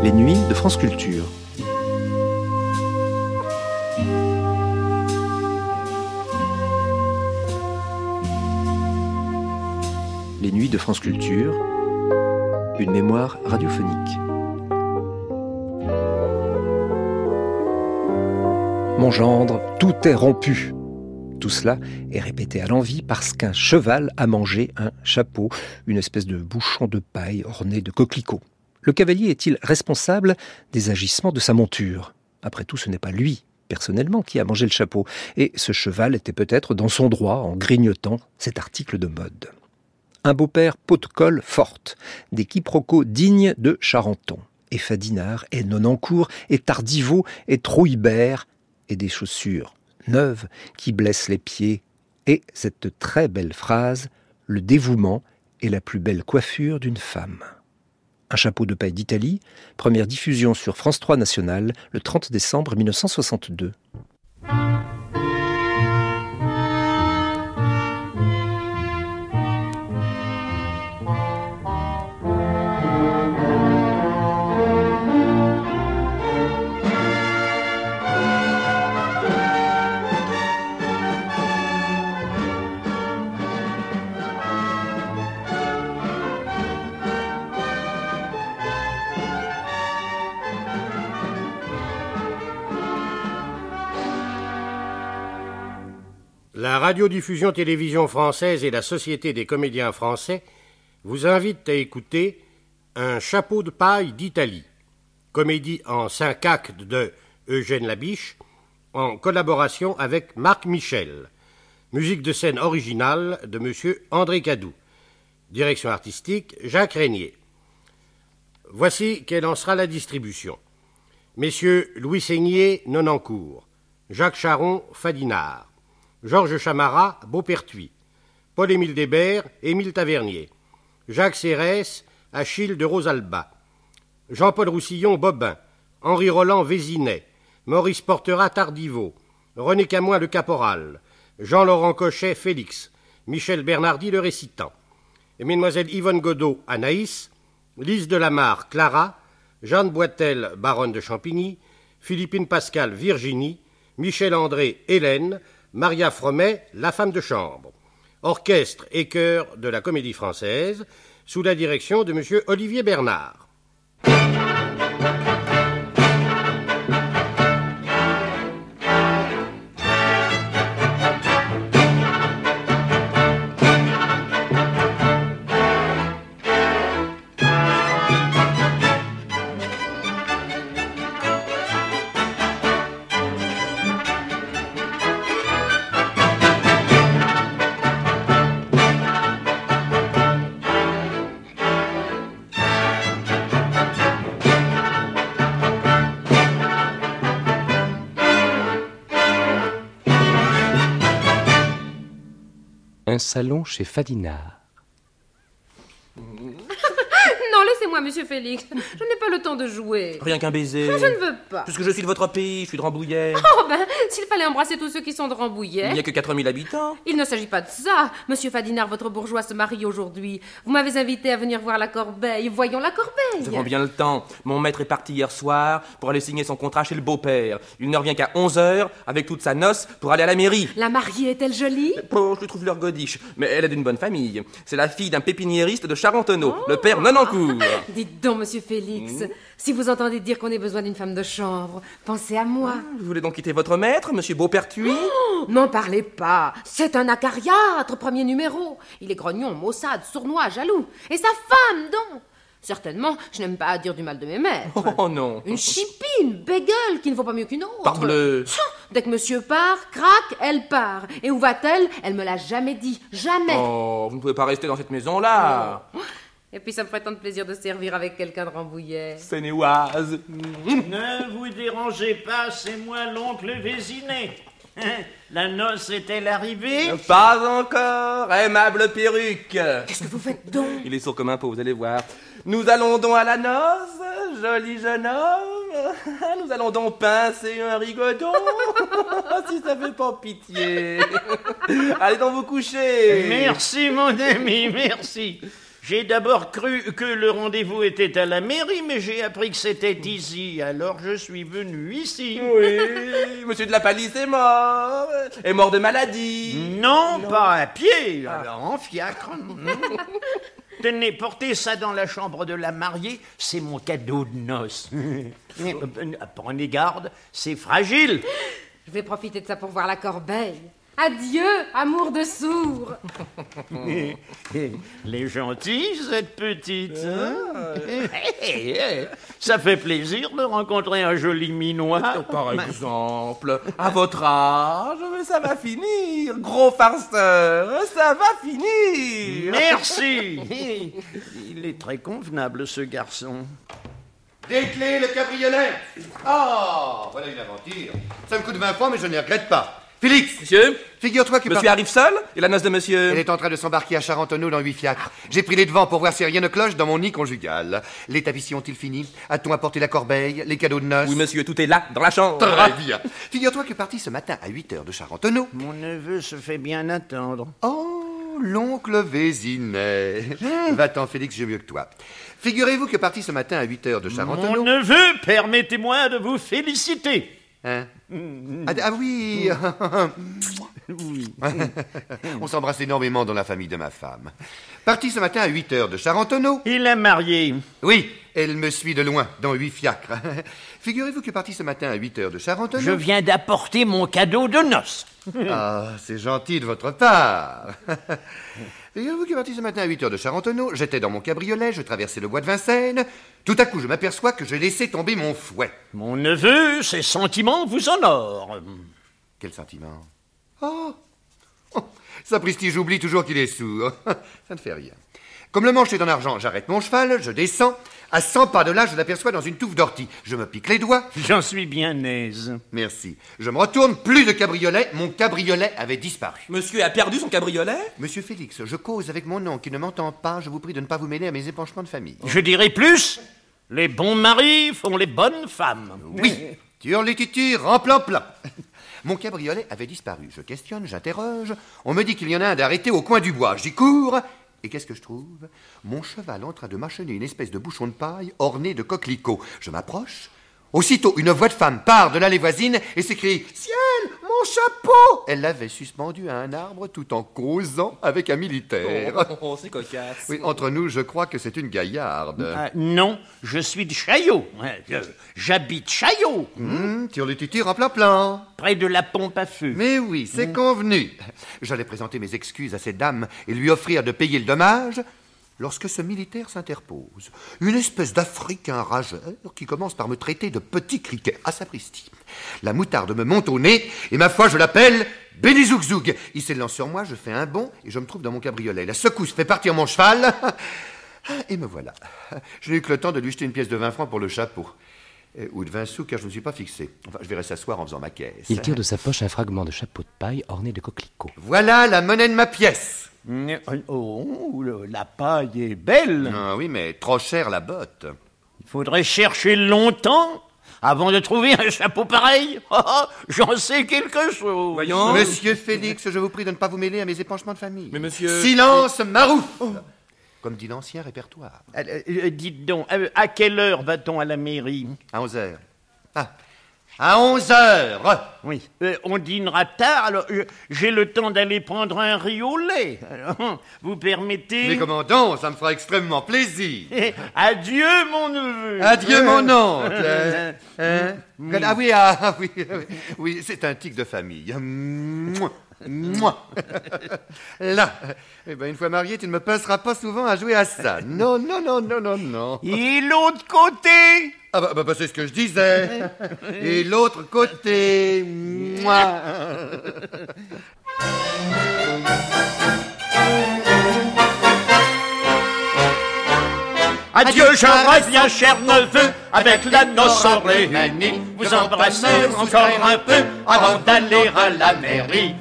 Les nuits de France Culture. Les nuits de France Culture, une mémoire radiophonique. Mon gendre, tout est rompu. Tout cela est répété à l'envi parce qu'un cheval a mangé un chapeau, une espèce de bouchon de paille orné de coquelicots. Le cavalier est-il responsable des agissements de sa monture ? Après tout, ce n'est pas lui, personnellement, qui a mangé le chapeau. Et ce cheval était peut-être dans son droit en grignotant cet article de mode. Un beau-père pot de colle forte, des quiproquos dignes de Charenton, et Fadinard, et Nonancourt, et Tardivot, et Trouillebert, et des chaussures neuves qui blessent les pieds, et cette très belle phrase, le dévouement est la plus belle coiffure d'une femme. Un chapeau de paille d'Italie, première diffusion sur France 3 National, le 30 décembre 1962. La radiodiffusion télévision française et la Société des comédiens français vous invitent à écouter Un chapeau de paille d'Italie, comédie en 5 actes de Eugène Labiche, en collaboration avec Marc Michel. Musique de scène originale de M. André Cadou. Direction artistique, Jacques Régnier. Voici quelle en sera la distribution. Messieurs Louis Seignier, Nonancourt. Jacques Charon, Fadinard. Georges Chamara, Beaupertuis. Paul-Émile Débert, Émile Tavernier. Jacques Cérès, Achille de Rosalba. Jean-Paul Roussillon, Bobin. Henri Roland, Vésinet. Maurice Portera, Tardivot. René Camoin, le Caporal. Jean-Laurent Cochet, Félix. Michel Bernardi, le Récitant. Et Mesdemoiselles Yvonne Godot, Anaïs. Lise Delamarre, Clara. Jeanne Boitel, Baronne de Champigny. Philippine Pascal, Virginie. Michel André, Hélène. Maria Fromet, la femme de chambre. Orchestre et chœur de la Comédie Française, sous la direction de M. Olivier Bernard. Un salon chez Fadinard. Non, laissez-moi, monsieur Félix. Je n'ai pas le temps de jouer. Rien qu'un baiser. Je ne veux pas. Puisque je suis de votre pays, je suis de Rambouillet. Oh ben, s'il fallait embrasser tous ceux qui sont de Rambouillet. Il n'y a que 4000 habitants. Il ne s'agit pas de ça. Monsieur Fadinard, votre bourgeois se marie aujourd'hui. Vous m'avez invité à venir voir la corbeille. Voyons la corbeille. Nous avons bien le temps. Mon maître est parti hier soir pour aller signer son contrat chez le beau-père. Il ne revient qu'à 11h avec toute sa noce pour aller à la mairie. La mariée est-elle jolie? Oh, je lui trouve leur godiche. Mais elle est d'une bonne famille. C'est la fille d'un pépiniériste de Charentonneau, le père Nonancourt. Dites donc, monsieur Félix, si vous entendez dire qu'on ait besoin d'une femme de chambre, pensez à moi. Vous voulez donc quitter votre maître, monsieur Beaupertuis? N'en parlez pas. C'est un acariâtre, premier numéro. Il est grognon, maussade, sournois, jaloux. Et sa femme, donc. Certainement, je n'aime pas à dire du mal de mes maîtres. Oh non. Une chipie, une bégueule qui ne vaut pas mieux qu'une autre. Parbleu. Dès que monsieur part, crac, elle part. Et où va-t-elle? Elle me l'a jamais dit. Jamais. Oh, vous ne pouvez pas rester dans cette maison-là. Et puis ça me ferait tant de plaisir de servir avec quelqu'un de Rambouillet. Seine-et-Oise. Ne vous dérangez pas, c'est moi l'oncle Vésinet. La noce est-elle arrivée? Pas encore, aimable perruque. Qu'est-ce que vous faites donc? Il est sourd comme un pot, vous allez voir. Nous allons donc à la noce, joli jeune homme. Nous allons donc pincer un rigodon. Si ça fait pas pitié. Allez donc vous coucher. Merci mon ami, merci. J'ai d'abord cru que le rendez-vous était à la mairie, mais j'ai appris que c'était ici. Alors je suis venu ici. Oui, monsieur de la Palisse est mort. Est mort de maladie. Non, pas à pied, alors en fiacre. Tenez, portez ça dans la chambre de la mariée, c'est mon cadeau de noces. Prenez garde, c'est fragile. Je vais profiter de ça pour voir la corbeille. Adieu, amour de sourd. Les gentils, cette petite. Ça fait plaisir de rencontrer un joli minois. Par exemple, à votre âge, ça va finir. Gros farceur, ça va finir. Merci. Il est très convenable, ce garçon. Des clés, le cabriolet. Ah, voilà une aventure. Ça me coûte 20 francs, mais je ne les regrette pas. Félix, Monsieur, figure-toi que... monsieur arrive seul et la noce de monsieur... Elle est en train de s'embarquer à Charentonneau dans 8 fiacres. J'ai pris les devants pour voir si rien ne cloche dans mon nid conjugal. Les tapissiers ont-ils fini? A-t-on apporté la corbeille, les cadeaux de noces? Oui, monsieur, tout est là, dans la chambre. Très bien. Figure-toi que parti ce matin à 8h de Charentonneau. Mon neveu se fait bien attendre. Oh, l'oncle Vésinet. Va-t'en, Félix, j'ai mieux que toi. Figurez-vous que parti ce matin à 8h de Charentonneau... Mon neveu, permettez-moi de vous féliciter. Hein? Ah oui. Oui. On s'embrasse énormément dans la famille de ma femme. Parti ce matin à 8h de Charentonneau. Il est marié. Oui, elle me suit de loin, dans 8 fiacres. Figurez-vous que parti ce matin à 8h de Charentonneau... Je viens d'apporter mon cadeau de noces. Ah, c'est gentil de votre part. Figurez-vous que parti ce matin à 8h de Charentonneau, j'étais dans mon cabriolet, je traversais le bois de Vincennes. Tout à coup, je m'aperçois que j'ai laissé tomber mon fouet. Mon neveu, ses sentiments vous honorent. Quel sentiment? Oh, sapristi, j'oublie toujours qu'il est sourd. Ça ne fait rien. Comme le manche est en argent, j'arrête mon cheval, je descends. À 100 pas de là, je l'aperçois dans une touffe d'ortie. Je me pique les doigts. J'en suis bien aise. Merci. Je me retourne, plus de cabriolet. Mon cabriolet avait disparu. Monsieur a perdu son cabriolet? Monsieur Félix, je cause avec mon oncle qui ne m'entend pas. Je vous prie de ne pas vous mêler à mes épanchements de famille. Je dirais plus, les bons maris font les bonnes femmes. Oui, turlititi, remplan-plan. Mon cabriolet avait disparu. Je questionne, j'interroge. On me dit qu'il y en a un d'arrêté au coin du bois. J'y cours. Et qu'est-ce que je trouve? Mon cheval en train de mâchonner une espèce de bouchon de paille orné de coquelicots. Je m'approche. Aussitôt, une voix de femme part de l'allée voisine et s'écrie « Ciel, mon chapeau !» Elle l'avait suspendu à un arbre tout en causant avec un militaire. Oh, c'est cocasse. Oui, entre nous, je crois que c'est une gaillarde. Non, je suis de Chaillot. J'habite Chaillot, Turlititi, remplan-plan. près de la pompe à feu. Mais oui, c'est convenu. J'allais présenter mes excuses à cette dame et lui offrir de payer le dommage lorsque ce militaire s'interpose. Une espèce d'Africain rageur qui commence par me traiter de petit criquet. Ah, sapristi. La moutarde me monte au nez et ma foi, je l'appelle Bélizougzoug. Il s'élance sur moi, je fais un bond et je me trouve dans mon cabriolet. La secousse fait partir mon cheval et me voilà. Je n'ai eu que le temps de lui jeter une pièce de 20 francs pour le chapeau. Ou de 20 sous, car je ne me suis pas fixé. Enfin, je verrai s'asseoir en faisant ma caisse. Il tire de sa poche un fragment de chapeau de paille orné de coquelicots. Voilà la monnaie de ma pièce. Oh, la paille est belle. Ah oui, mais trop cher la botte. Il faudrait chercher longtemps avant de trouver un chapeau pareil. J'en sais quelque chose. Voyons. Monsieur Félix, je vous prie de ne pas vous mêler à mes épanchements de famille. Mais monsieur... Silence, marouf Comme dit l'ancien répertoire. Dites donc, à quelle heure va-t-on à la mairie? À 11h. Ah, à 11h. Oui, on dînera tard, alors j'ai le temps d'aller prendre un riz au lait. Vous permettez? Mais comment donc, ça me fera extrêmement plaisir. Adieu, mon neveu. Adieu, mon oncle. Ah oui, oui, c'est un tic de famille. Moi. Là, eh ben, une fois marié, tu ne me passeras pas souvent à jouer à ça. Non. Et l'autre côté? Ah bah c'est ce que je disais. Et l'autre côté, moi. Adieu, j'embrasse bien cher neveu, avec la noce réunie. Vous embrassez encore un peu avant d'aller à la mairie.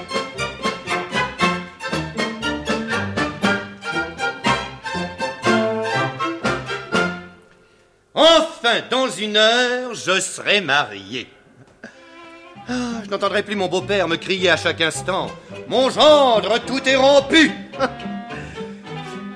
Enfin, dans 1 heure, je serai marié. Je n'entendrai plus mon beau-père me crier à chaque instant « Mon gendre, tout est rompu !»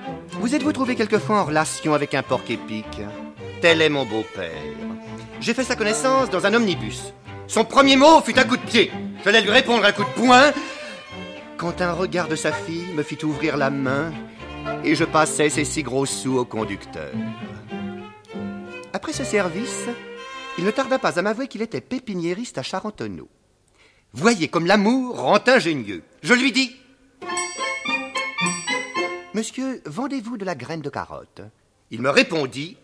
Vous Vous êtes-vous trouvé quelquefois en relation avec un porc-épic? Tel est mon beau-père. J'ai fait sa connaissance dans un omnibus. Son premier mot fut un coup de pied. J'allais lui répondre un coup de poing quand un regard de sa fille me fit ouvrir la main et je passais ses 6 gros sous au conducteur. Après ce service, il ne tarda pas à m'avouer qu'il était pépiniériste à Charentonneau. Voyez comme l'amour rend ingénieux. Je lui dis: Monsieur, vendez-vous de la graine de carotte? Il me répondit: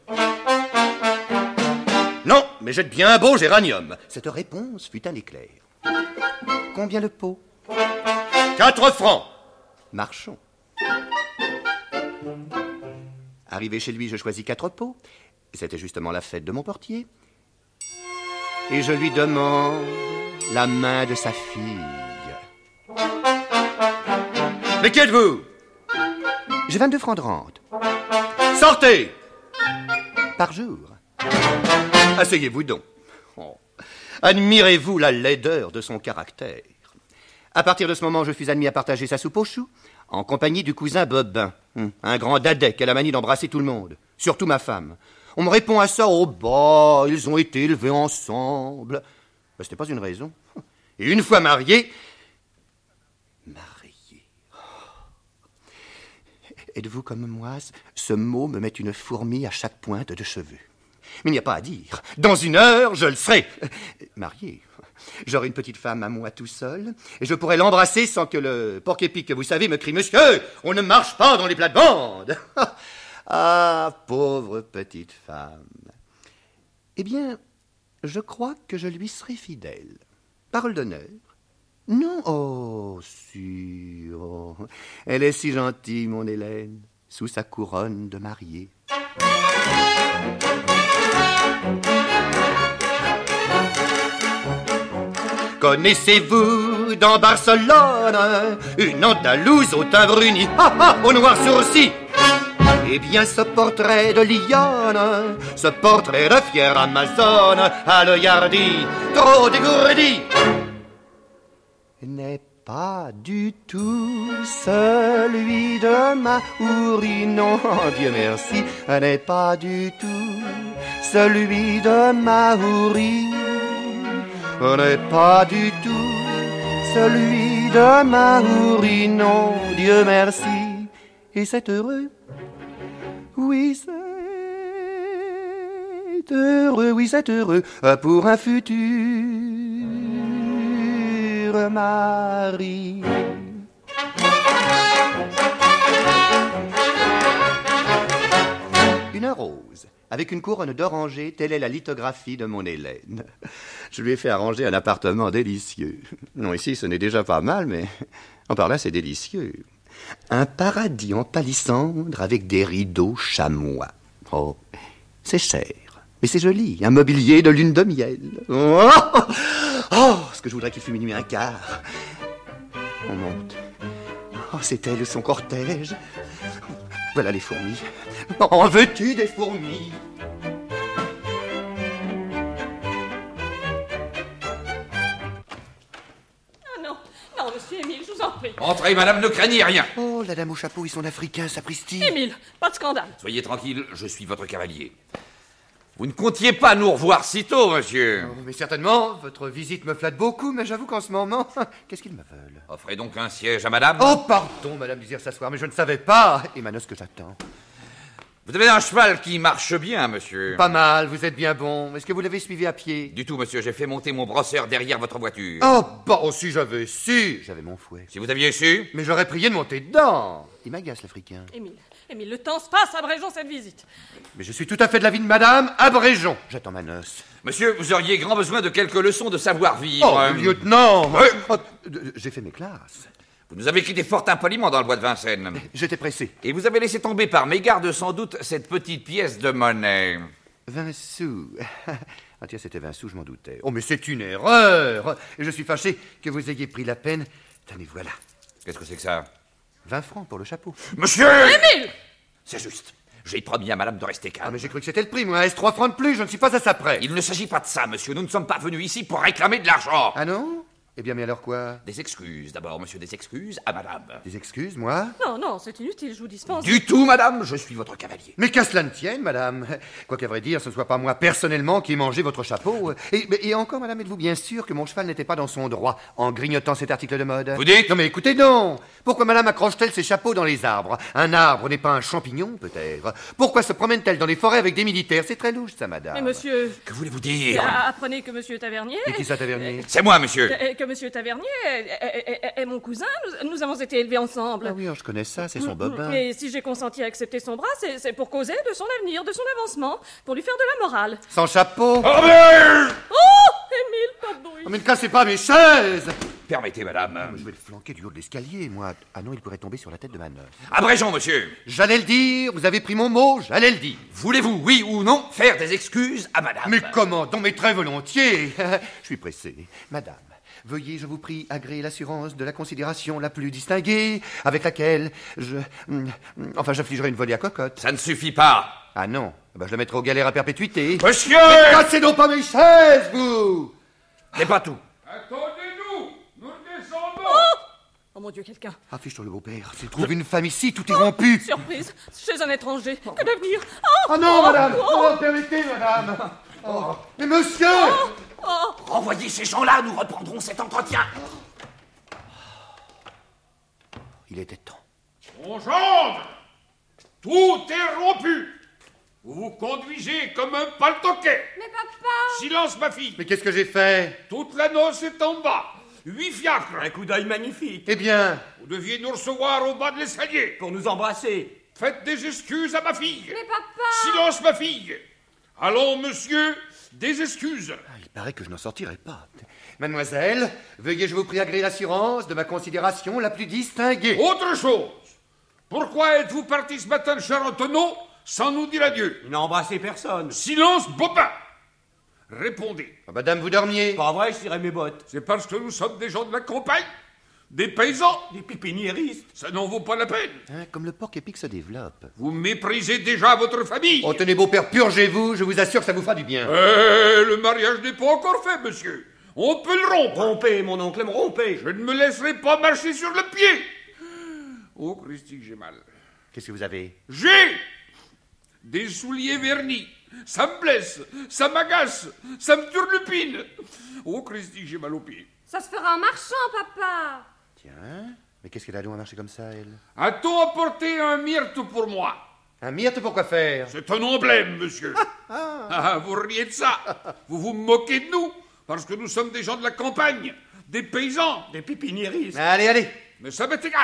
Non, mais jette bien un beau géranium. Cette réponse fut un éclair. Combien le pot? 4 francs. Marchons. Arrivé chez lui, je choisis 4 pots. C'était justement la fête de mon portier. Et je lui demande la main de sa fille. Mais qui êtes-vous? J'ai 22 francs de rente. Sortez! Par jour. Asseyez-vous donc. Oh. Admirez-vous la laideur de son caractère. À partir de ce moment, je fus admis à partager sa soupe aux choux, en compagnie du cousin Bobin, un grand dadais qui a la manie d'embrasser tout le monde, surtout ma femme. On me répond à ça: oh bah, ils ont été élevés ensemble. Ben, c'était pas une raison. Et une fois mariés... Mariés... Êtes-vous comme moi? Ce mot me met une fourmi à chaque pointe de cheveux. Mais il n'y a pas à dire. Dans 1 heure, je le serai. Marié. J'aurai une petite femme à moi tout seul, et je pourrai l'embrasser sans que le porc-épic que vous savez me crie: Monsieur, on ne marche pas dans les plates-bandes. Ah, pauvre petite femme. Eh bien, je crois que je lui serai fidèle. Parole d'honneur. Non, oh, si, oh. Elle est si gentille, mon Hélène, sous sa couronne de mariée. Connaissez-vous dans Barcelone une Andalouse au teint bruni, au noir sourcil? Eh bien, ce portrait de lionne, ce portrait de fière Amazone, à l'œil hardi, trop dégourdi, n'est pas du tout celui de Mahouri, non, Dieu merci, n'est pas du tout celui de Mahouri, n'est pas du tout celui de Mahouri, non, Dieu merci, et c'est heureux. Oui, c'est heureux, oui, c'est heureux pour un futur mari. Une rose, avec une couronne d'oranger, telle est la lithographie de mon Hélène. Je lui ai fait arranger un appartement délicieux. Non, ici, ce n'est déjà pas mal, mais en par là, c'est délicieux. Un paradis en palissandre avec des rideaux chamois. Oh, c'est cher, mais c'est joli. Un mobilier de lune de miel. Oh, ce que je voudrais qu'il fût minuit un quart. On monte. Oh, c'est elle, son cortège. Voilà les fourmis. En veux-tu des fourmis? Non, monsieur Émile, je vous en prie. Entrez, madame, ne craignez rien. Oh, la dame au chapeau et son africain, sapristi. Émile, pas de scandale. Soyez tranquille, je suis votre cavalier. Vous ne comptiez pas nous revoir si tôt, monsieur. Oh, mais certainement, votre visite me flatte beaucoup, mais j'avoue qu'en ce moment... Qu'est-ce qu'ils me veulent? Offrez donc un siège à madame. Oh, pardon, madame désire s'asseoir, mais je ne savais pas. Et ma noce que j'attends. Vous avez un cheval qui marche bien, monsieur. Pas mal, vous êtes bien bon. Est-ce que vous l'avez suivi à pied? Du tout, monsieur, j'ai fait monter mon brosseur derrière votre voiture. Oh, bah, si j'avais su. J'avais mon fouet. Si vous aviez su. Mais j'aurais prié de monter dedans. Il m'agace, l'Africain. Émile, le temps se passe, abrégeons cette visite. Mais je suis tout à fait de l'avis de madame, abrégeons. J'attends ma noce. Monsieur, vous auriez grand besoin de quelques leçons de savoir-vivre. Oh, lieutenant. Oh, j'ai fait mes classes. Vous nous avez quitté fort impoliment dans le bois de Vincennes. J'étais pressé. Et vous avez laissé tomber par mégarde sans doute cette petite pièce de monnaie. 20 sous. Ah tiens, c'était 20 sous, je m'en doutais. Oh, mais c'est une erreur. Et je suis fâché que vous ayez pris la peine. Tenez, voilà. Qu'est-ce que c'est que ça? 20 francs pour le chapeau. Monsieur! Émile! C'est juste. J'ai promis à madame de rester calme. Ah, mais j'ai cru que c'était le prix, moi. Est-ce 3 francs de plus? Je ne suis pas à ça près. Il ne s'agit pas de ça, monsieur. Nous ne sommes pas venus ici pour réclamer de l'argent. Ah non? Eh bien, mais alors quoi? Des excuses, d'abord, monsieur, des excuses à madame. Des excuses, moi? Non, non, c'est inutile, je vous dispense. Du tout, madame, je suis votre cavalier. Mais qu'à cela ne tienne, madame. Quoi qu'à vrai dire, ce ne soit pas moi personnellement qui ai mangé votre chapeau. Et encore, madame, êtes-vous bien sûre que mon cheval n'était pas dans son droit en grignotant cet article de mode? Vous dites? Non mais écoutez donc. Pourquoi madame accroche-t-elle ses chapeaux dans les arbres? Un arbre n'est pas un champignon, peut-être. Pourquoi se promène-t-elle dans les forêts avec des militaires? C'est très louche, ça, madame. Mais monsieur... Que voulez-vous dire? Apprenez que monsieur Tavernier... Et qui ça, Tavernier? C'est moi, monsieur. Que monsieur Tavernier est mon cousin. Nous avons été élevés ensemble. Ah oui, je connais ça, c'est son bobin. Et si j'ai consenti à accepter son bras, c'est pour causer de son avenir, de son avancement, pour lui faire de la morale. Sans chapeau? Oh, Émile, pas de bruit. Oh, mais ne cassez pas mes chaises! Permettez, madame. Je vais le flanquer du haut de l'escalier, moi. Ah non, il pourrait tomber sur la tête de ma noce. Abrégeons, monsieur. J'allais le dire, vous avez pris mon mot, j'allais le dire. Voulez-vous, oui ou non, faire des excuses à madame? Mais comment donc, mais très volontiers. Je suis pressé. Madame, veuillez, je vous prie, agréer l'assurance de la considération la plus distinguée avec laquelle j'affligerai une volée à cocotte. Ça ne suffit pas. Ah non, je la mettrai aux galères à perpétuité. Monsieur! Mais cassez donc pas mes chaises, vous! C'est pas tout. Attendez-nous! Nous descendons! Oh mon Dieu, quelqu'un. Affiche-toi le beau-père. S'il trouve une femme ici, tout est rompu. Surprise, chez un étranger. Que d'avenir! Ah non, madame! Oh, permettez, madame! Oh. Mais monsieur! Renvoyez ces gens-là, nous reprendrons cet entretien. Il était temps. Mon gendre! Tout est rompu! Vous vous conduisez comme un paltoquet! Mais papa! Silence, ma fille! Mais qu'est-ce que j'ai fait? Toute la noce est en bas! 8 fiacres! Un coup d'œil magnifique. Eh bien, Vous deviez nous recevoir au bas de l'escalier! Pour nous embrasser. Faites des excuses à ma fille! Mais papa! Silence, ma fille! Allons, monsieur, des excuses! il paraît que je n'en sortirai pas. Mademoiselle, veuillez, je vous prie, agréer l'assurance de ma considération la plus distinguée. Autre chose! Pourquoi êtes-vous parti ce matin de Charentonneau sans nous dire adieu? Il n'a embrassé personne. Silence, bobin! Répondez. Madame, vous dormiez? Pas vrai, je tirais mes bottes. C'est parce que nous sommes des gens de la campagne? Des paysans? Des pépiniéristes. Ça n'en vaut pas la peine. Comme le porc épic se développe. Vous méprisez déjà votre famille. Oh, tenez, beau-père, purgez-vous, je vous assure que ça vous fera du bien. Le mariage n'est pas encore fait, monsieur. On peut le rompre. Rompez, mon oncle, me rompez. Je ne me laisserai pas marcher sur le pied. Oh, Christy, que j'ai mal. Qu'est-ce que vous avez? J'ai des souliers vernis. Ça me blesse, ça m'agace, ça me turlupine. Oh, Christy, que j'ai mal aux pieds. Ça se fera en marchant, papa. Tiens, mais qu'est-ce qu'elle a donc à marcher comme ça, elle? A-t-on apporté un myrte pour moi? Un myrte pour quoi faire? C'est un emblème, monsieur. Vous riez de ça. Vous vous moquez de nous, parce que nous sommes des gens de la campagne, des paysans. Des pépiniéristes. Allez, allez. Mais ça m'est égal.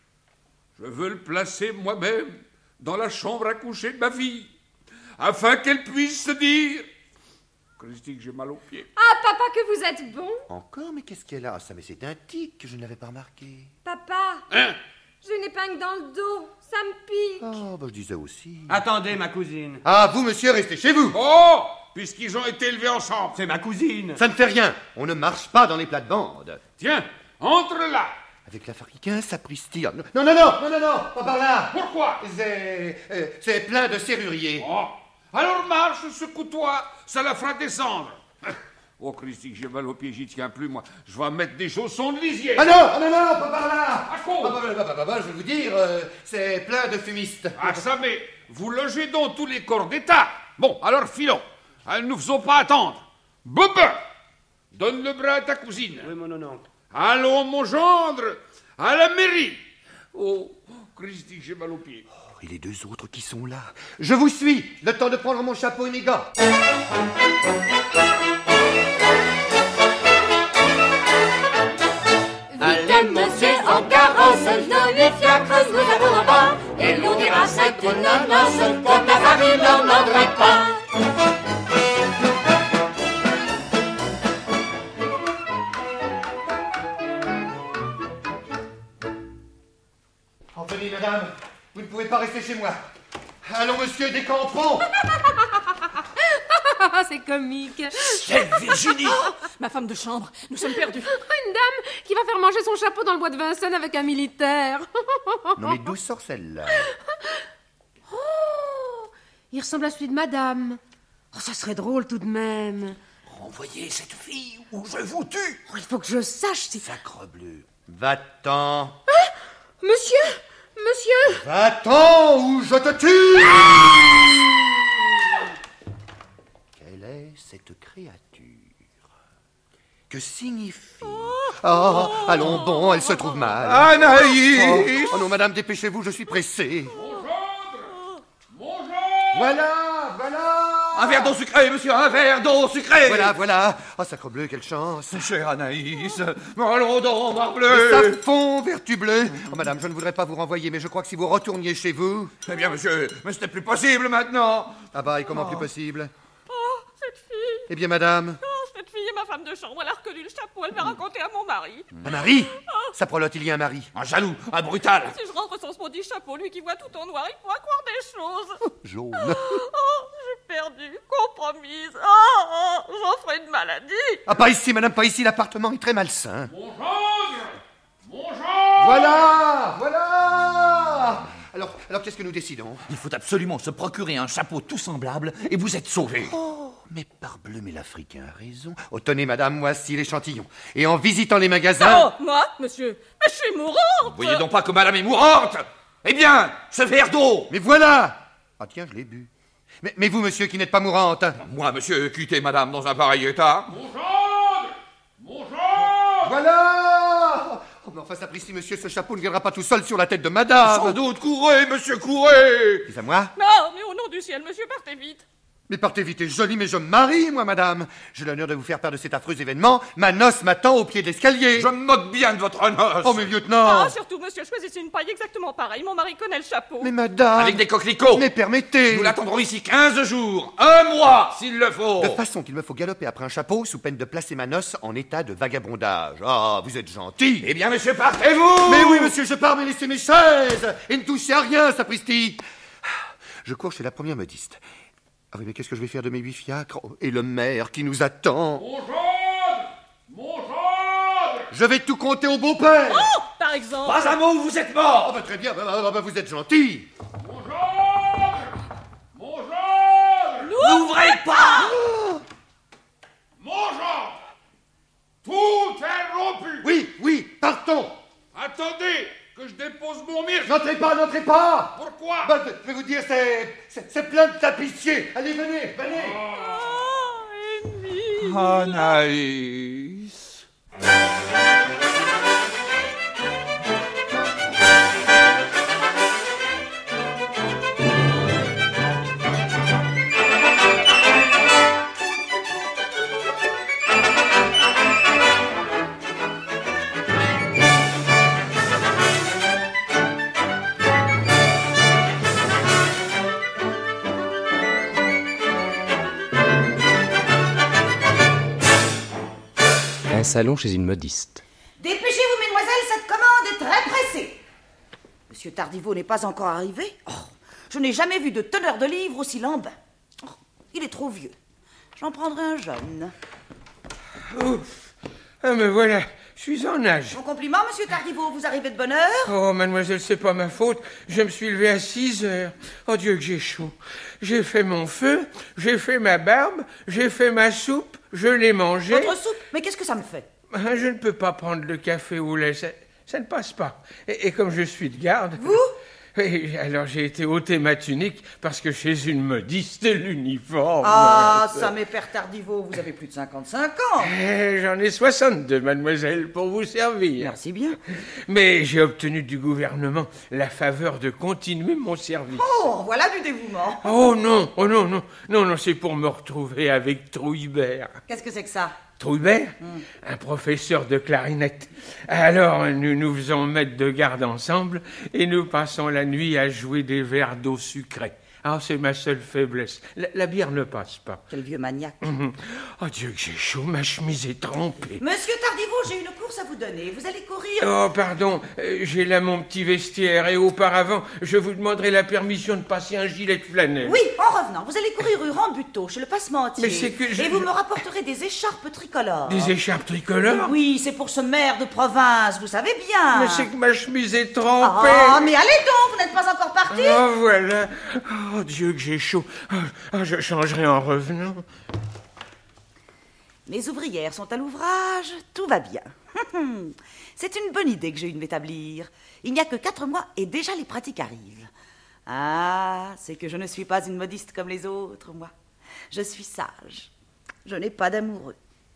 Je veux le placer moi-même dans la chambre à coucher de ma fille, afin qu'elle puisse se dire... Christy, que j'ai mal aux pieds. Ah, papa, que vous êtes bon. Encore? Mais qu'est-ce qu'elle a? Ça, mais c'est un tic que je ne l'avais pas remarqué. Papa, Hein? j'ai une épingle dans le dos. Ça me pique. Oh, je disais aussi. Attendez, ma cousine. Ah, vous, monsieur, restez chez vous. Oh, puisqu'ils ont été élevés ensemble. C'est ma cousine. Ça ne fait rien. On ne marche pas dans les plates-bandes. Tiens, entre là. Avec l'Africain, sapristi. Non, non, non, non, non, non, pas par là. Pourquoi? C'est plein de serruriers. Oh, alors marche, secoue-toi, ça la fera descendre. Oh, Christy, j'ai mal aux pieds, j'y tiens plus, moi. Je vais mettre des chaussons de lisier. Ah non, non, non, pas par là. À quoi? Je vais vous dire, c'est plein de fumistes. Ah, ça, mais vous logez donc tous les corps d'État. Bon, alors filons. Ne nous faisons pas attendre. Bobin, donne le bras à ta cousine. Oui, mon oncle. Allons, mon gendre, à la mairie. Oh, Christy, j'ai mal aux pieds. Et les deux autres qui sont là. Je vous suis. Le temps de prendre mon chapeau et mes gants. Allez, monsieur, en carrosse, nos 8 fiacres, nous avons en bas. Et l'on dira c'est une noce, comme la farine n'en manquerait pas. Venez, madame. Vous ne pouvez pas rester chez moi. Allons, monsieur, décampons. C'est comique. C'est Virginie. Ma femme de chambre, nous sommes perdus. Une dame qui va faire manger son chapeau dans le bois de Vincennes avec un militaire. Non, mais d'où sort celle-là? Oh, il ressemble à celui de madame. Oh, ça serait drôle tout de même. Renvoyez cette fille ou je vous tue. Oh, il faut que je sache si... Sacrebleu. Va-t'en. Monsieur Va-t'en ou je te tue. Quelle est cette créature? Que signifie? Oh, allons bon, elle se trouve mal. Anaïs! Oh non, madame, dépêchez-vous, je suis pressé. Mon gendre! Voilà. Un verre d'eau sucrée, monsieur, un verre d'eau sucrée. Voilà. Oh, sacrebleu, quelle chance. Chère Anaïs, allons donc, Mais morbleu. ça fond, vertu bleue. Oh, madame, je ne voudrais pas vous renvoyer, mais je crois que si vous retourniez chez vous... Eh bien, monsieur, mais ce n'est plus possible maintenant. Ah bah, et comment plus possible? Oh, cette fille. Eh bien, madame... Oh, cette fille est ma femme de chambre. Elle a reconnu le chapeau. Elle va raconter à mon mari. Un mari? Sa prelotte, il y a un mari. Un jaloux, un brutal. Si je rentre sans ce maudit chapeau, lui qui voit tout en noir, il pourra croire des choses. Jaune. Oh, j'ai perdu, compromise. Oh, j'en ferai une maladie. Ah, pas ici, madame, pas ici, l'appartement est très malsain. Mon gendre! Voilà. Alors qu'est-ce que nous décidons? Il faut absolument se procurer un chapeau tout semblable et vous êtes sauvés. Oh, mais parbleu, mais l'Africain a raison. Oh, tenez, madame, voici l'échantillon. Et en visitant les magasins... Oh, moi, monsieur, mais je suis mourante. Voyez donc pas que madame est mourante. Eh bien, ce verre d'eau. Mais voilà. Ah tiens, je l'ai bu. Mais vous, monsieur, qui n'êtes pas mourante... Moi, monsieur, quittez madame dans un pareil état. Mon gendre! Mon gendre! Voilà. Oh, mais enfin, sapristi, monsieur, ce chapeau ne viendra pas tout seul sur la tête de madame. Sans doute, courez, monsieur, courez. C'est à moi? Non, mais au nom du ciel, monsieur, partez vite. Mais partez vite et joli, mais je me marie, moi, madame. J'ai l'honneur de vous faire part de cet affreux événement. Ma noce m'attend au pied de l'escalier. Je me moque bien de votre noce. Oh, mais lieutenant. Ah, surtout, monsieur, choisissez une paille exactement pareille. Mon mari connaît le chapeau. Mais madame... Avec des coquelicots. Mais permettez. Nous l'attendrons ici 15 jours, un mois, s'il le faut. De façon qu'il me faut galoper après un chapeau sous peine de placer ma noce en état de vagabondage. Ah, vous êtes gentil. Eh bien, monsieur, partez-vous. Mais oui, monsieur, je pars, mais laissez mes chaises. Et ne touchez à rien, sapristi. Je cours chez la première modiste. Ah oui, mais qu'est-ce que je vais faire de mes 8 fiacres? Oh, et le maire qui nous attend. Mon gendre! Mon gendre! Je vais tout compter au beau-père. Oh, par exemple. Pas un mot, vous êtes mort. Oh, bah, très bien, vous êtes gentil. Mon gendre! Mon gendre! N'ouvrez pas. Mon gendre! Tout est rompu! Oui, partons. Attendez que je dépose mon myrte! N'entrez pas. Pourquoi? Bah, je vais vous dire, c'est plein de tapissiers. Allez, venez. Oh, ennemi. Anaïs. Un salon chez une modiste. Dépêchez-vous, mesdemoiselles, cette commande est très pressée. Monsieur Tardiveau n'est pas encore arrivé. Oh, je n'ai jamais vu de teneur de livre aussi lambin. Oh, il est trop vieux. J'en prendrai un jeune. Ouf. Ah, me voilà, je suis en âge. Mon compliment, monsieur Tardiveau, vous arrivez de bonne heure? Oh, mademoiselle, c'est pas ma faute. Je me suis levé à 6 heures. Oh, Dieu, que j'ai chaud. J'ai fait mon feu, j'ai fait ma barbe, j'ai fait ma soupe, je l'ai mangée. Votre soupe? Mais qu'est-ce que ça me fait? Ah, je ne peux pas prendre le café au lait, ça ne passe pas. Et comme je suis de garde... Vous? Oui, alors j'ai été ôter ma tunique parce que chez une modiste, l'uniforme... Ah, ça m'est père Tardiveau, vous avez plus de 55 ans. J'en ai 62, mademoiselle, pour vous servir. Merci bien. Mais j'ai obtenu du gouvernement la faveur de continuer mon service. Oh, voilà du dévouement. Oh non, c'est pour me retrouver avec Trouillebert. Qu'est-ce que c'est que ça? Trouillebert, un professeur de clarinette. Alors, nous nous faisons maître de garde ensemble et nous passons la nuit à jouer des verres d'eau sucrée. Ah, c'est ma seule faiblesse. La bière ne passe pas. Quel vieux maniaque. Oh Dieu, que j'ai chaud, ma chemise est trempée. Monsieur Tardiveau, j'ai une course à vous donner. Vous allez courir. Oh, pardon, j'ai là mon petit vestiaire et auparavant, je vous demanderai la permission de passer un gilet de flanelle. Oui, en revenant, vous allez courir rue Rambuteau, chez le Passementier. Mais c'est que Et vous me rapporterez des écharpes tricolores. Des écharpes tricolores? Oui, c'est pour ce maire de province, vous savez bien. Mais c'est que ma chemise est trempée. Ah, mais allez donc, vous n'êtes pas encore parti. Oh, voilà. Oh, Dieu, que j'ai chaud. Oh, je changerai en revenant. Mes ouvrières sont à l'ouvrage, tout va bien. C'est une bonne idée que j'ai eue de m'établir. Il n'y a que 4 mois et déjà les pratiques arrivent. Ah, c'est que je ne suis pas une modiste comme les autres, moi. Je suis sage. Je n'ai pas d'amoureux.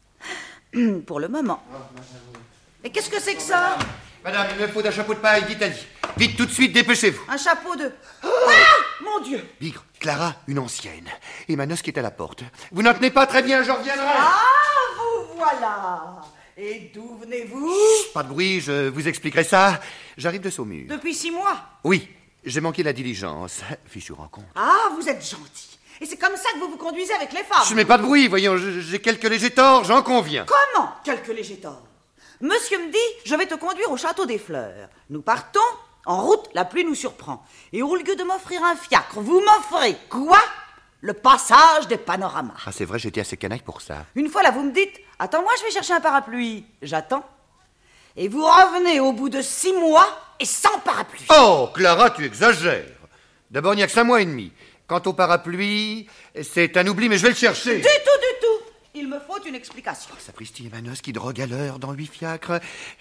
Pour le moment. Mais qu'est-ce que c'est que ça? Madame, il me faut un chapeau de paille d'Italie. Vite, tout de suite, dépêchez-vous. Un chapeau de... Ah, mon Dieu! Bigre, Clara, une ancienne. Et ma noce qui est à la porte. Vous n'en tenez pas très bien, je reviendrai. Ah, vous voilà! Et d'où venez-vous? Chut, pas de bruit, je vous expliquerai ça. J'arrive de Saumur. Depuis 6 mois? Oui, j'ai manqué la diligence. Fichue rencontre. Ah, vous êtes gentil. Et c'est comme ça que vous vous conduisez avec les femmes? Je mets pas de bruit, voyons, j'ai quelques légers torts, j'en conviens. Comment? Quelques légers torts. Monsieur me dit, je vais te conduire au château des Fleurs. Nous partons, en route, la pluie nous surprend. Et au lieu de m'offrir un fiacre, vous m'offrez quoi? Le passage des panoramas. Ah, c'est vrai, j'étais assez canaille pour ça. Une fois là, vous me dites, attends-moi, je vais chercher un parapluie. J'attends. Et vous revenez au bout de 6 mois et sans parapluie. Oh, Clara, tu exagères. D'abord, il n'y a que 5 mois et demi. Quant au parapluie, c'est un oubli, mais je vais le chercher. Du tout. Il me faut une explication. Oh, sapristi et ma noce qui drogue à l'heure dans 8 fiacres.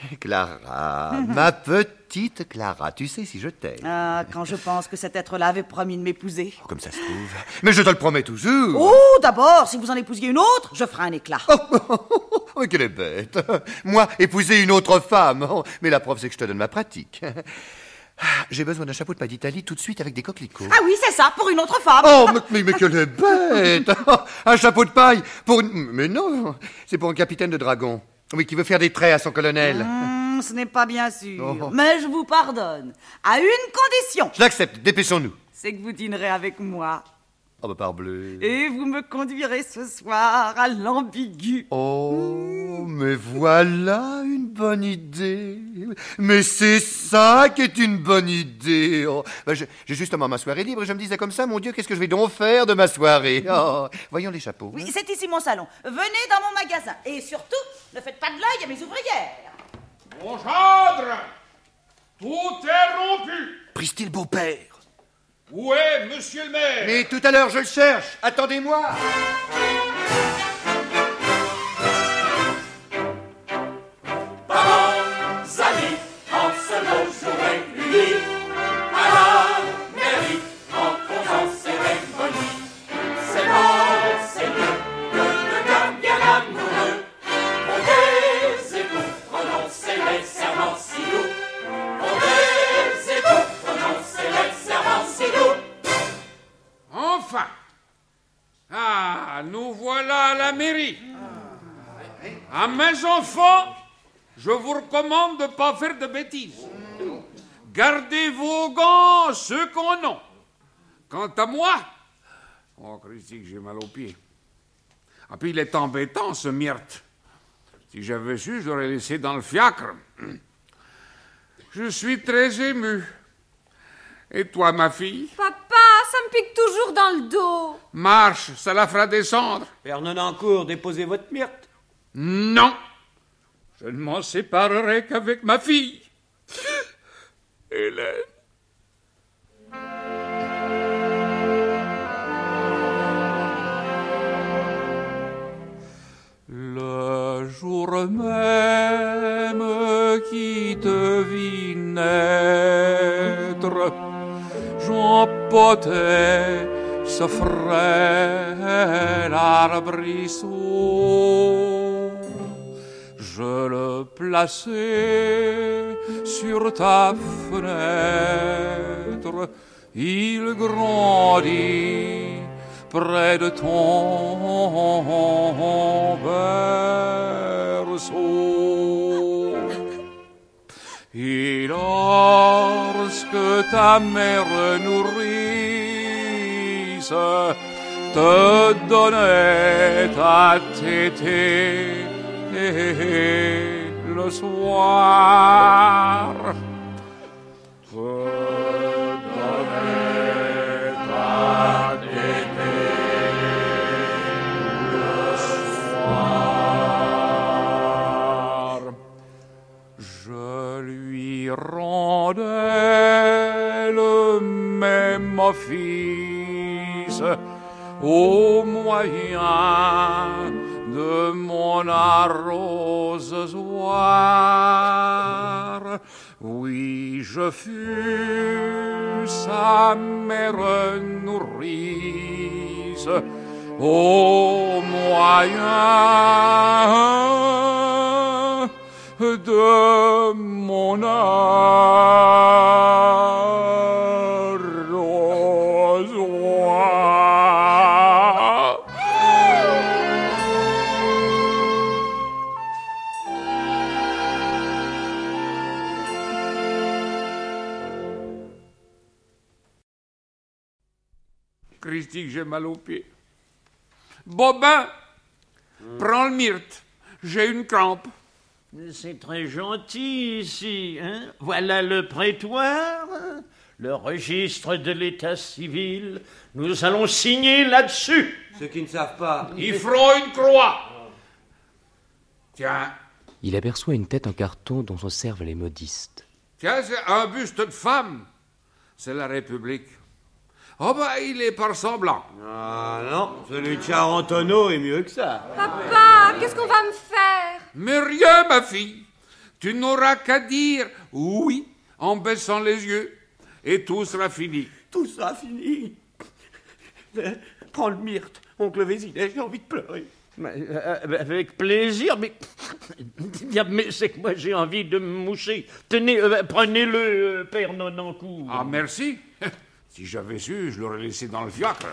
Clara, ma petite Clara, tu sais si je t'aime. Ah, quand je pense que cet être-là avait promis de m'épouser. Oh, comme ça se trouve. Mais je te le promets toujours. Oh, d'abord, si vous en épousiez une autre, je ferai un éclat. Oh, quelle est bête. Moi, épouser une autre femme. Oh, mais la preuve, c'est que je te donne ma pratique. J'ai besoin d'un chapeau de paille d'Italie tout de suite avec des coquelicots. Ah oui, c'est ça, pour une autre femme. Oh, mais quelle est bête. Un chapeau de paille pour une... Mais non, c'est pour un capitaine de dragon. Oui, qui veut faire des traits à son colonel. Ce n'est pas bien sûr, Oh. mais je vous pardonne. À une condition. Je l'accepte, dépêchons-nous. C'est que vous dînerez avec moi. Oh, bah parbleu. Et vous me conduirez ce soir à l'ambigu. Oh, mais voilà une bonne idée. Mais c'est ça qui est une bonne idée. Oh, bah, j'ai justement ma soirée libre et je me disais comme ça, mon Dieu, qu'est-ce que je vais donc faire de ma soirée? Oh, voyons les chapeaux. Oui, c'est ici mon salon. Venez dans mon magasin. Et surtout, ne faites pas de l'œil à mes ouvrières. Mon gendre, tout est rompu. Pristi le beau-père. Où est monsieur le maire? Mais tout à l'heure, je le cherche. Attendez-moi. Parents, amis, en ce beau jour réunis, à la mairie, entrons en cérémonie. C'est bon, c'est mieux que de gars bien amoureux. Pour des époux, prononcez les serments si doux. Pour des époux, prononcez les serments si doux. Enfin! Ah, nous voilà à la mairie. À mes enfants, je vous recommande de ne pas faire de bêtises. Gardez vos gants, ceux qu'on a. Quant à moi... Oh, Christy, que j'ai mal aux pieds. Ah, puis il est embêtant, ce myrte. Si j'avais su, je l'aurais laissé dans le fiacre. Je suis très ému. Et toi, ma fille? Papa, ça me pique toujours dans le dos. Marche, ça la fera descendre. Père Nonancourt, déposez votre myrte. Non, je ne m'en séparerai qu'avec ma fille. Hélène. Le jour même qui te vit naître, j'emportais ce frêle arbrisseau. Je le plaçai sur ta fenêtre, il grandit près de ton berceau. Et lorsque ta mère nourrice te donnait à téter le soir, te donnait à téter le soir, je lui rendais le même office au moyen de mon arrosoir. Oui, je fus sa mère nourrice au moyen de mon arrosoir. Christique, j'ai mal aux pieds. Bobin, prends le myrte. J'ai une crampe. C'est très gentil ici, hein? Voilà le prétoire, le registre de l'état civil. Nous allons signer là-dessus. Ceux qui ne savent pas. Ils feront une croix. Tiens, Il aperçoit une tête en carton dont se servent les modistes. tiens, c'est un buste de femme. C'est la République. Oh ben, il est par semblant. Ah non, celui de Charentonneau est mieux que ça. Papa, qu'est-ce qu'on va me faire? Mais rien, ma fille. Tu n'auras qu'à dire oui en baissant les yeux et tout sera fini. Tout sera fini. Prends le myrte, oncle Vésinet, j'ai envie de pleurer. Avec plaisir, mais c'est que moi j'ai envie de me moucher. Tenez, prenez-le, père Nonancourt. Ah, merci. Si j'avais su, je l'aurais laissé dans le fiacre.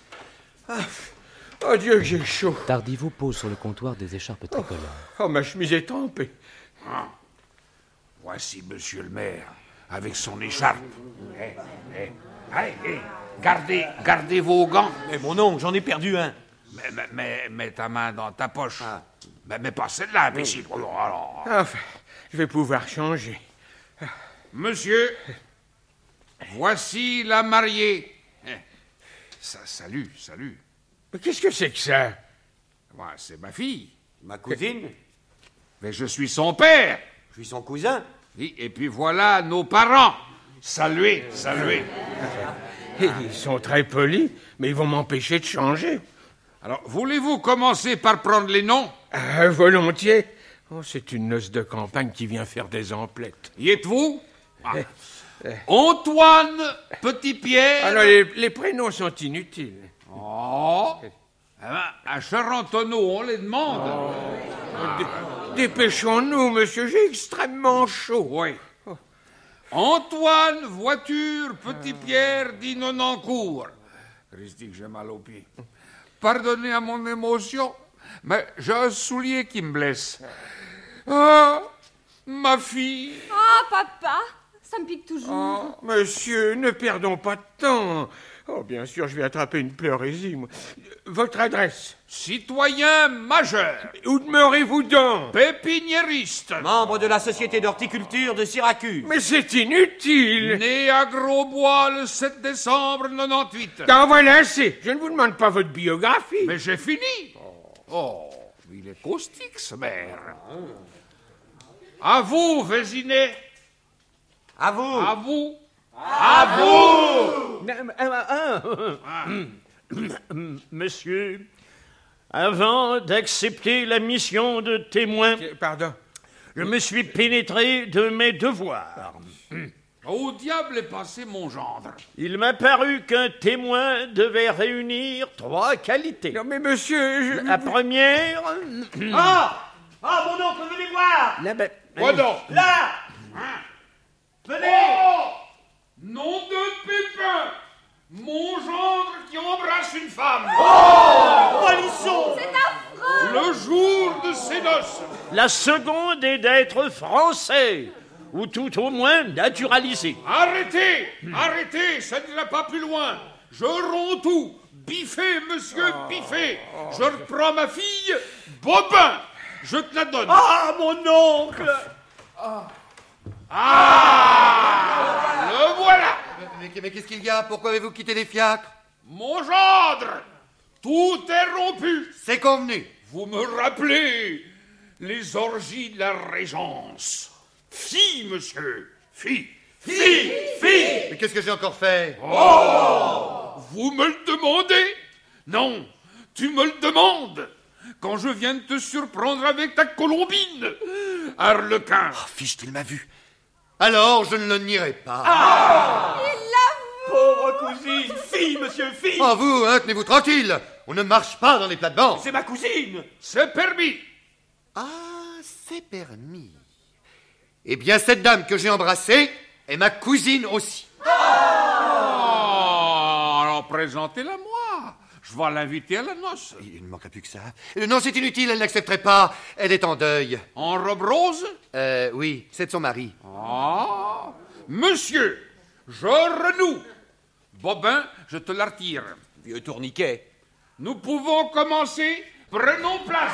Oh Dieu, que j'ai chaud. Tardiveau pose sur le comptoir des écharpes tricolores. Oh, ma chemise est trempée. Ah. Voici monsieur le maire, avec son écharpe. Allez, gardez vos gants. Mais mon oncle, j'en ai perdu un. Mets ta main dans ta poche. Mais pas celle-là, imbécile. Enfin, je vais pouvoir changer. Monsieur, voici la mariée. Salut. Mais qu'est-ce que c'est que ça? C'est ma fille. Ma cousine. Mais je suis son père. Je suis son cousin. Et puis voilà nos parents. Saluez. Ils sont très polis, mais ils vont m'empêcher de changer. Alors, voulez-vous commencer par prendre les noms? Volontiers. Oh, c'est une noce de campagne qui vient faire des emplettes. Y êtes-vous? Antoine Petit-Pierre. Alors, les prénoms sont inutiles. Oh. À Charentonneau, on les demande. Dépêchons-nous, monsieur, j'ai extrêmement chaud. Oui. Antoine Voiture Petit-Pierre dit Nonancourt. Christique, j'ai mal aux pieds. Pardonnez à mon émotion, mais j'ai un soulier qui me blesse. Ah, ma fille. Ah, papa, ça me pique toujours. Oh, monsieur, ne perdons pas de temps. Oh, bien sûr, je vais attraper une pleurésie, moi. Votre adresse? Citoyen majeur. Où demeurez-vous donc? Pépiniériste. Membre de la Société d'horticulture de Syracuse. Mais c'est inutile. Né à Grosbois le 7 décembre 98. En voilà assez. Je ne vous demande pas votre biographie. Mais j'ai fini. Oh, il est caustique, ce maire. À vous, Vésinet. À vous. À vous. Monsieur, avant d'accepter la mission de témoin, Pardon. je me suis pénétré de mes devoirs. Au diable est passé mon gendre. Il m'a paru qu'un témoin devait réunir 3 qualités. Non mais monsieur, La première... Ah, mon oncle, venez voir. Quoi donc? Là. Venez. Oh, nom de Pépin. Mon gendre qui embrasse une femme. Oh, polisson. C'est affreux. Le jour de ses noces. La seconde est d'être français, ou tout au moins naturalisé. Arrêtez, ça n'ira pas plus loin. Je romps tout. Biffez, monsieur, biffez. Je reprends ma fille, Bobin. Je te la donne. Ah, mon oncle. Le voilà. Mais qu'est-ce qu'il y a? Pourquoi avez-vous quitté les fiacres? Mon gendre, tout est rompu. C'est convenu. Vous me rappelez les orgies de la Régence. Fille, monsieur, fille. Mais qu'est-ce que j'ai encore fait? Oh! Vous me le demandez? Non, tu me le demandes. quand je viens de te surprendre avec ta colombine. Harlequin. Oh, fiche-t-il m'a vu. Alors, je ne le nierai pas. Pauvre cousine. Fille, monsieur, fille. Oh, vous, hein, tenez-vous tranquille. On ne marche pas dans les plates-bandes. C'est ma cousine. C'est permis. Ah, c'est permis. Eh bien, cette dame que j'ai embrassée est ma cousine aussi. Alors présentez-la-moi. Je vais l'inviter à la noce. Il ne manquerait plus que ça. Non, c'est inutile, elle n'accepterait pas. Elle est en deuil. En robe rose? Oui, c'est de son mari. Ah, monsieur, je renoue. Bobin, je te la retire. Vieux tourniquet. Nous pouvons commencer. Prenons place.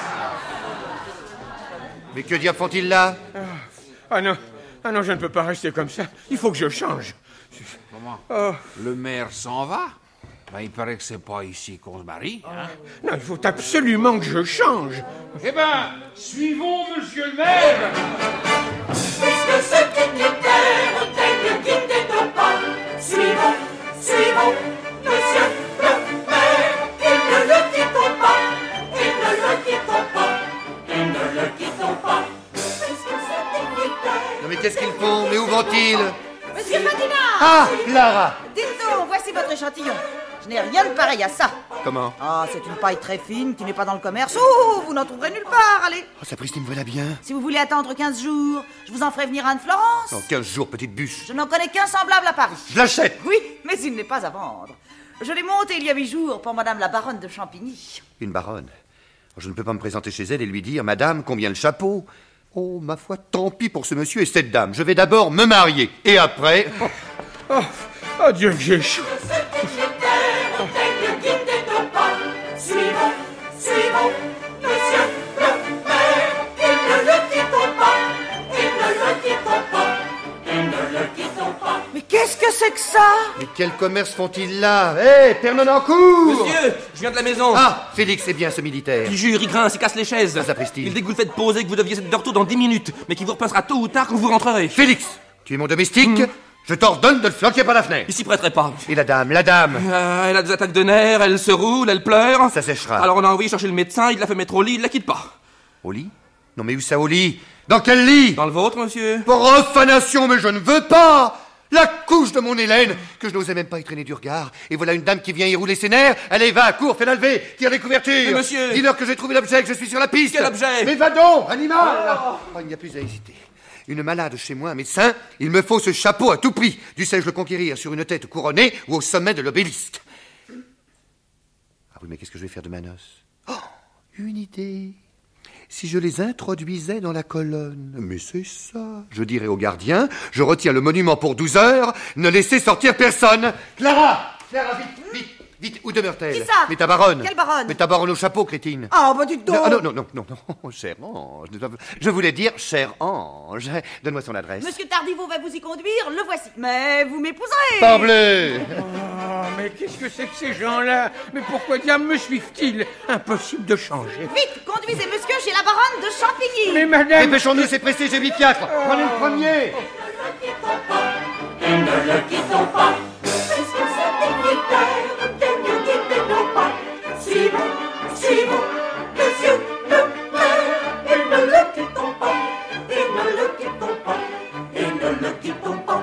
Mais que diable font-ils là? Ah non, je ne peux pas rester comme ça. Il faut que je change. Comment? Oh. Le maire s'en va? Ben, il paraît que c'est pas ici qu'on se marie. Hein? Non, il faut absolument que je change. Eh ben, suivons monsieur le maire. Puisque ce dignitaire daigne guider nos pas, suivons monsieur le maire. Et ne le quittons pas, et ne le quittons pas, et ne le quittons pas. Puisque ce dignitaire... Non mais qu'est-ce qu'ils font? Mais où vont-ils? Monsieur Fatina! Ah, Clara! Dites donc, voici votre échantillon. Je n'ai rien de pareil à ça. Comment? Ah, c'est une paille très fine qui n'est pas dans le commerce. Oh, vous n'en trouverez nulle part, allez. Oh, sapristi, me voilà bien. Si vous voulez attendre 15 jours, je vous en ferai venir un de Florence. En 15 jours, petite bûche. Je n'en connais qu'un semblable à Paris. Je l'achète. Oui, mais il n'est pas à vendre. Je l'ai monté il y a 8 jours pour madame la baronne de Champigny. Une baronne. Je ne peux pas me présenter chez elle et lui dire, madame, combien le chapeau? Oh, ma foi, tant pis pour ce monsieur et cette dame. Je vais d'abord me marier. Et après... Oh, Dieu que j'ai chaud. Suivons monsieur le maire. Et ne le quittons pas, et ne le quittons pas, et ne le quittons pas. Mais qu'est-ce que c'est que ça? Mais quel commerce font-ils là? Hé, Père Nonancourt! Monsieur, je viens de la maison. Ah, Félix, c'est bien ce militaire. Il jure, il grince, il casse les chaises. Ah, sapristi. Il dégoûte le fait de poser que vous deviez être de retour dans 10 minutes, mais qu'il vous repassera tôt ou tard quand vous rentrerez. Félix, tu es mon domestique. Je t'ordonne de le flanquer par la fenêtre. Il s'y prêterait pas. Et la dame Elle a des attaques de nerfs, elle se roule, elle pleure. Ça séchera. Alors on a envoyé chercher le médecin, il l'a fait mettre au lit, il la quitte pas. Au lit? Non mais où ça au lit? Dans quel lit? Dans le vôtre, monsieur. Profanation, mais je ne veux pas! La couche de mon Hélène, que je n'osais même pas y traîner du regard. Et voilà une dame qui vient y rouler ses nerfs. Allez, va, cours, fais-la lever, tire les couvertures. Mais monsieur... Dis-leur que j'ai trouvé l'objet, que je suis sur la piste. Quel objet? Mais va donc, animal! Oh, il n'y a plus à hésiter. Une malade chez moi, un médecin, il me faut ce chapeau à tout prix. Dussé-je le conquérir sur une tête couronnée ou au sommet de l'obélisque? Ah oui, mais qu'est-ce que je vais faire de ma noce? Oh, une idée. Si je les introduisais dans la colonne. Mais c'est ça. Je dirais au gardien, je retiens le monument pour 12 heures, ne laissez sortir personne. Clara, vite. Dites, où demeure-t-elle? Qui ça? Mais ta baronne. Quelle baronne? Mais ta baronne au chapeau, crétine. Ah, bah dites donc. Non, cher ange. Je voulais dire cher ange. Donne-moi son adresse. Monsieur Tardivaux va vous y conduire, le voici. Mais vous m'épouserez. Parbleu. Oh, mais qu'est-ce que c'est que ces gens-là? Mais pourquoi diable me suivent-ils? Impossible de changer. Vite, conduisez monsieur chez la baronne de Champigny. Mais madame... Dépêchons-nous, c'est pressé, j'ai 8 fiacres. Prenez le premier. Et ne le quittons pas, puisque ce dignitaire daigne guider nos pas. Suivons monsieur le maire. Et ne le quittons pas, et ne le quittons pas, et ne le quittons pas.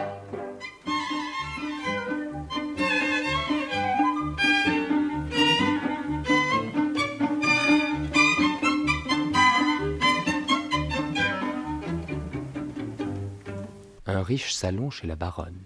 Un riche salon chez la baronne.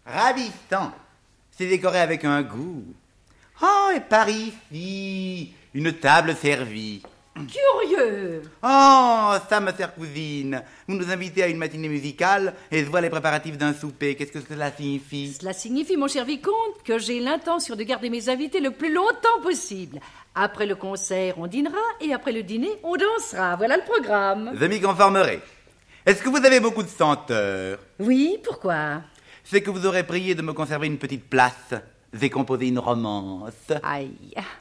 Ravissant. C'est décoré avec un goût. Oh, et par ici, une table servie. Curieux. Oh, ça, ma chère cousine. Vous nous invitez à une matinée musicale et se voit les préparatifs d'un souper. Qu'est-ce que cela signifie? Cela signifie, mon cher vicomte, que j'ai l'intention de garder mes invités le plus longtemps possible. Après le concert, on dînera, et après le dîner, on dansera. Voilà le programme. Je m'y conformerai. Est-ce que vous avez beaucoup de senteurs? Oui, pourquoi? C'est que vous aurez prié de me conserver une petite place. J'ai composé une romance. Aïe.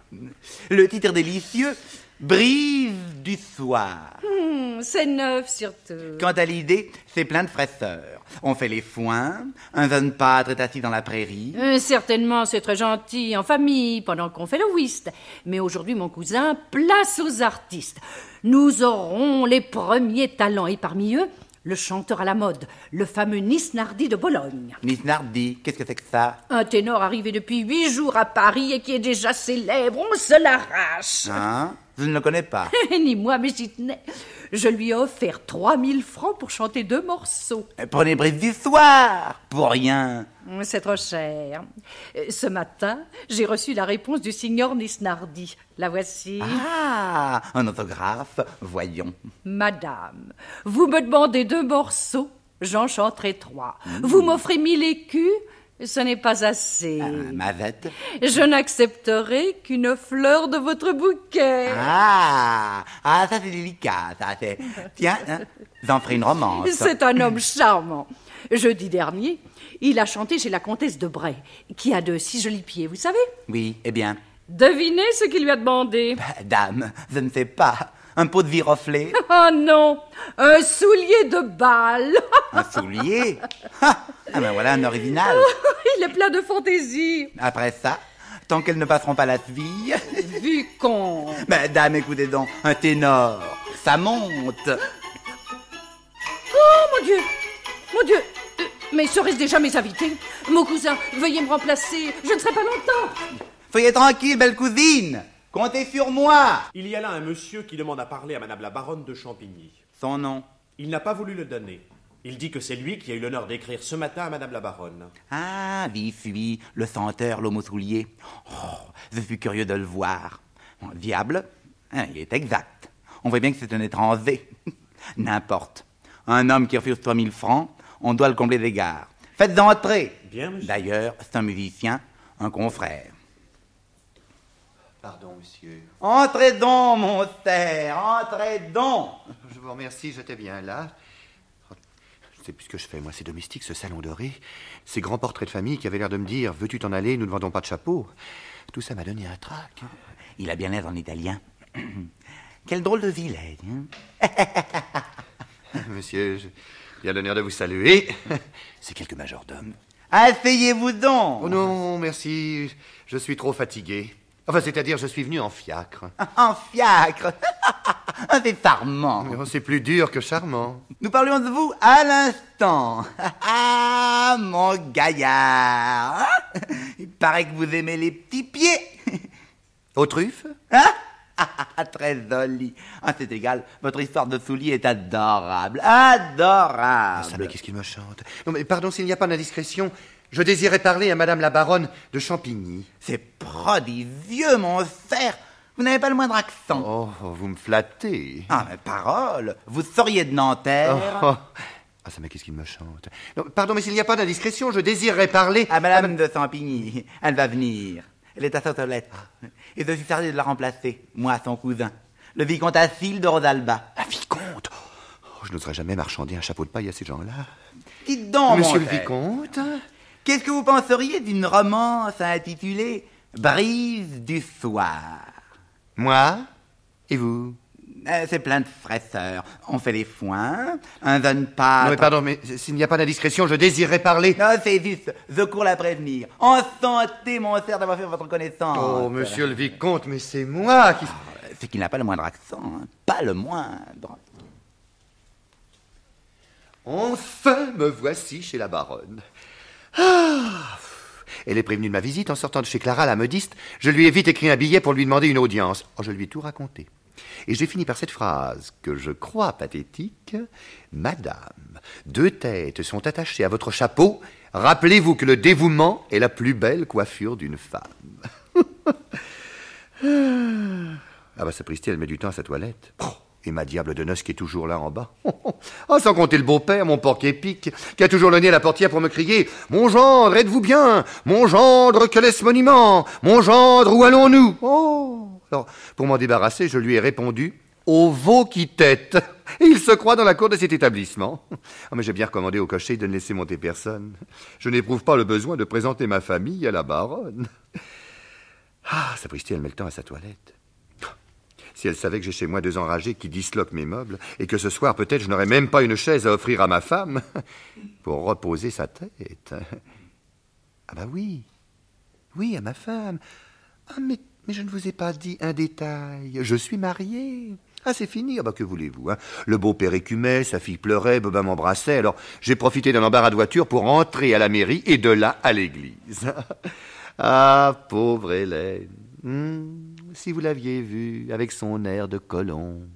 Le titre délicieux, Brise du soir. C'est neuf, surtout. Quant à l'idée, c'est plein de fraîcheur. On fait les foins, un jeune pâtre est assis dans la prairie. Certainement, c'est très gentil, en famille, pendant qu'on fait le whist. Mais aujourd'hui, mon cousin, place aux artistes. Nous aurons les premiers talents, et parmi eux, le chanteur à la mode, le fameux Nisnardi de Bologne. Nisnardi, qu'est-ce que c'est que ça? Un ténor arrivé depuis 8 jours à Paris et qui est déjà célèbre, on se l'arrache. Hein? Je ne le connais pas. Ni moi, mais j'y tenais. Je lui ai offert 3000 francs pour chanter 2 morceaux. Prenez Brise du soir, pour rien. C'est trop cher. Ce matin, j'ai reçu la réponse du signor Nisnardi. La voici. Ah, un autographe, voyons. Madame, vous me demandez 2 morceaux, j'en chanterai 3. Vous m'offrez 1000 écus, ce n'est pas assez. Mazette. Je n'accepterai qu'une fleur de votre bouquet. Ah, ça c'est délicat, ça c'est... Tiens, j'en ferai une romance. C'est un homme charmant. Jeudi dernier, il a chanté chez la comtesse de Bray, qui a de si jolis pieds, vous savez? Oui, eh bien... Devinez ce qu'il lui a demandé. Dame, je ne sais pas. Un pot de viroflée? Oh non, un soulier de bal. Un soulier? Ah ben voilà un original. Il est plein de fantaisie. Après ça, tant qu'elles ne passeront pas la cheville... Vicomte. Ben, dame, écoutez donc, un ténor, ça monte. Oh, mon Dieu. Mon Dieu. Mais seraient-ce déjà mes invités? Mon cousin, veuillez me remplacer. Je ne serai pas longtemps. Soyez tranquille, belle cousine. Comptez sur moi. Il y a là un monsieur qui demande à parler à madame la baronne de Champigny. Son nom? Il n'a pas voulu le donner. Il dit que c'est lui qui a eu l'honneur d'écrire ce matin à madame la baronne. Ah, oui, le senteur, l'homme au soulier. Oh, je suis curieux de le voir. Bon, diable, il est exact. On voit bien que c'est un étranger. N'importe. Un homme qui refuse 3000 francs, on doit le combler d'égards. Faites entrer. Bien, monsieur. D'ailleurs, c'est un musicien, un confrère. Pardon, monsieur. Entrez donc, mon père, entrez donc. Je vous remercie, j'étais bien là. Je ne sais plus ce que je fais, moi, ces domestiques, ce salon doré, ces grands portraits de famille qui avaient l'air de me dire « Veux-tu t'en aller, nous ne vendons pas de chapeau ?» Tout ça m'a donné un trac. Il a bien l'air en italien. Quel drôle de vilaine, hein? Monsieur, j'ai l'honneur de vous saluer. C'est quelque majordome. Asseyez-vous donc. Oh non, merci, je suis trop fatigué. Enfin, c'est-à-dire, je suis venu en fiacre. En fiacre? C'est charmant. C'est plus dur que charmant. Nous parlions de vous à l'instant. Ah, mon gaillard. Il paraît que vous aimez les petits pieds. Aux truffes? Hein? Très joli. Ah, c'est égal, votre histoire de soulier est adorable. Adorable. Ça, mais qu'est-ce qu'il me chante? Non, mais pardon s'il n'y a pas d'indiscrétion. Je désirais parler à madame la baronne de Champigny. C'est prodigieux, mon frère. Vous n'avez pas le moindre accent. Oh, vous me flattez. Ah, mais parole, vous seriez de Nanterre. Ah, ça, mais qu'est-ce qu'il me chante? Non, pardon, mais s'il n'y a pas d'indiscrétion, je désirerais parler à madame de Champigny. Elle va venir. Elle est à sa toilette. Et je suis chargé de la remplacer, moi, son cousin, le vicomte Achille de Rosalba. Un vicomte? Oh, je n'oserais jamais marchander un chapeau de paille à ces gens-là. Dites donc, monsieur mon le frère, vicomte? qu'est-ce que vous penseriez d'une romance intitulée Brise du soir? Moi? Et vous? C'est plein de fraîcheur. On fait les foins, un jeune pâtre... Non, mais pardon, mais s'il n'y a pas d'indiscrétion, je désirerais parler... Non, c'est juste, je cours la prévenir. En santé, mon frère, d'avoir fait votre connaissance. Oh, monsieur le vicomte, mais c'est moi qui... C'est qu'il n'a pas le moindre accent, hein. Pas le moindre. Enfin, me voici chez la baronne. Ah, elle est prévenue de ma visite en sortant de chez Clara, la modiste. Je lui ai vite écrit un billet pour lui demander une audience. Oh, je lui ai tout raconté. Et j'ai fini par cette phrase que je crois pathétique. « Madame, 2 têtes sont attachées à votre chapeau Rappelez-vous que le dévouement est la plus belle coiffure d'une femme. Ah bah, sapristi, elle met du temps à sa toilette. Et ma diable de noce qui est toujours là en bas. Oh, sans compter le beau-père, mon porc épique, qui a toujours le nez à la portière pour me crier « Mon gendre, êtes-vous bien? Mon gendre, quel est ce monument? Mon gendre, où allons-nous » Oh. Alors, pour m'en débarrasser, je lui ai répondu « Au veau qui tête !» Et il se croit dans la cour de cet établissement. Oh, mais j'ai bien recommandé au cocher de ne laisser monter personne. Je n'éprouve pas le besoin de présenter ma famille à la baronne. Ah, sapristi, elle met le temps à sa toilette. Si elle savait que j'ai chez moi 2 enragés qui disloquent mes meubles, et que ce soir, peut-être, je n'aurais même pas une chaise à offrir à ma femme pour reposer sa tête. Ah bah oui, oui, à ma femme. Ah, mais je ne vous ai pas dit un détail. Je suis marié. Ah, c'est fini. Ah bah, que voulez-vous, hein. Le beau-père écumait, sa fille pleurait, Bobin m'embrassait, alors j'ai profité d'un embarras de voiture pour rentrer à la mairie et de là à l'église. Ah, pauvre Hélène. Si vous l'aviez vue avec son air de colombe.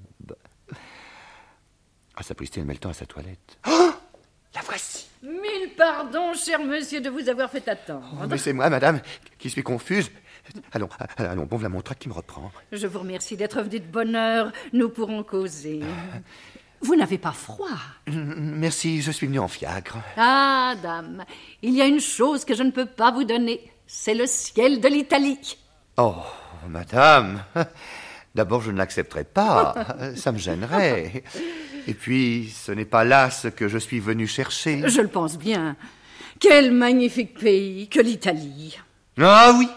Ah, sapristi, elle met le temps à sa toilette. Oh, la voici. 1000 pardons, cher monsieur, de vous avoir fait attendre. Oh, mais c'est moi, madame, qui suis confuse. Allons, bon, voilà mon trac qui me reprend. Je vous remercie d'être venu de bonne heure. Nous pourrons causer. Vous n'avez pas froid? Merci, je suis venu en fiacre. Ah, dame, il y a une chose que je ne peux pas vous donner. C'est le ciel de l'Italie. Oh, madame, d'abord je ne l'accepterai pas, ça me gênerait. Et puis, ce n'est pas là ce que je suis venu chercher. Je le pense bien. Quel magnifique pays que l'Italie. Ah oui.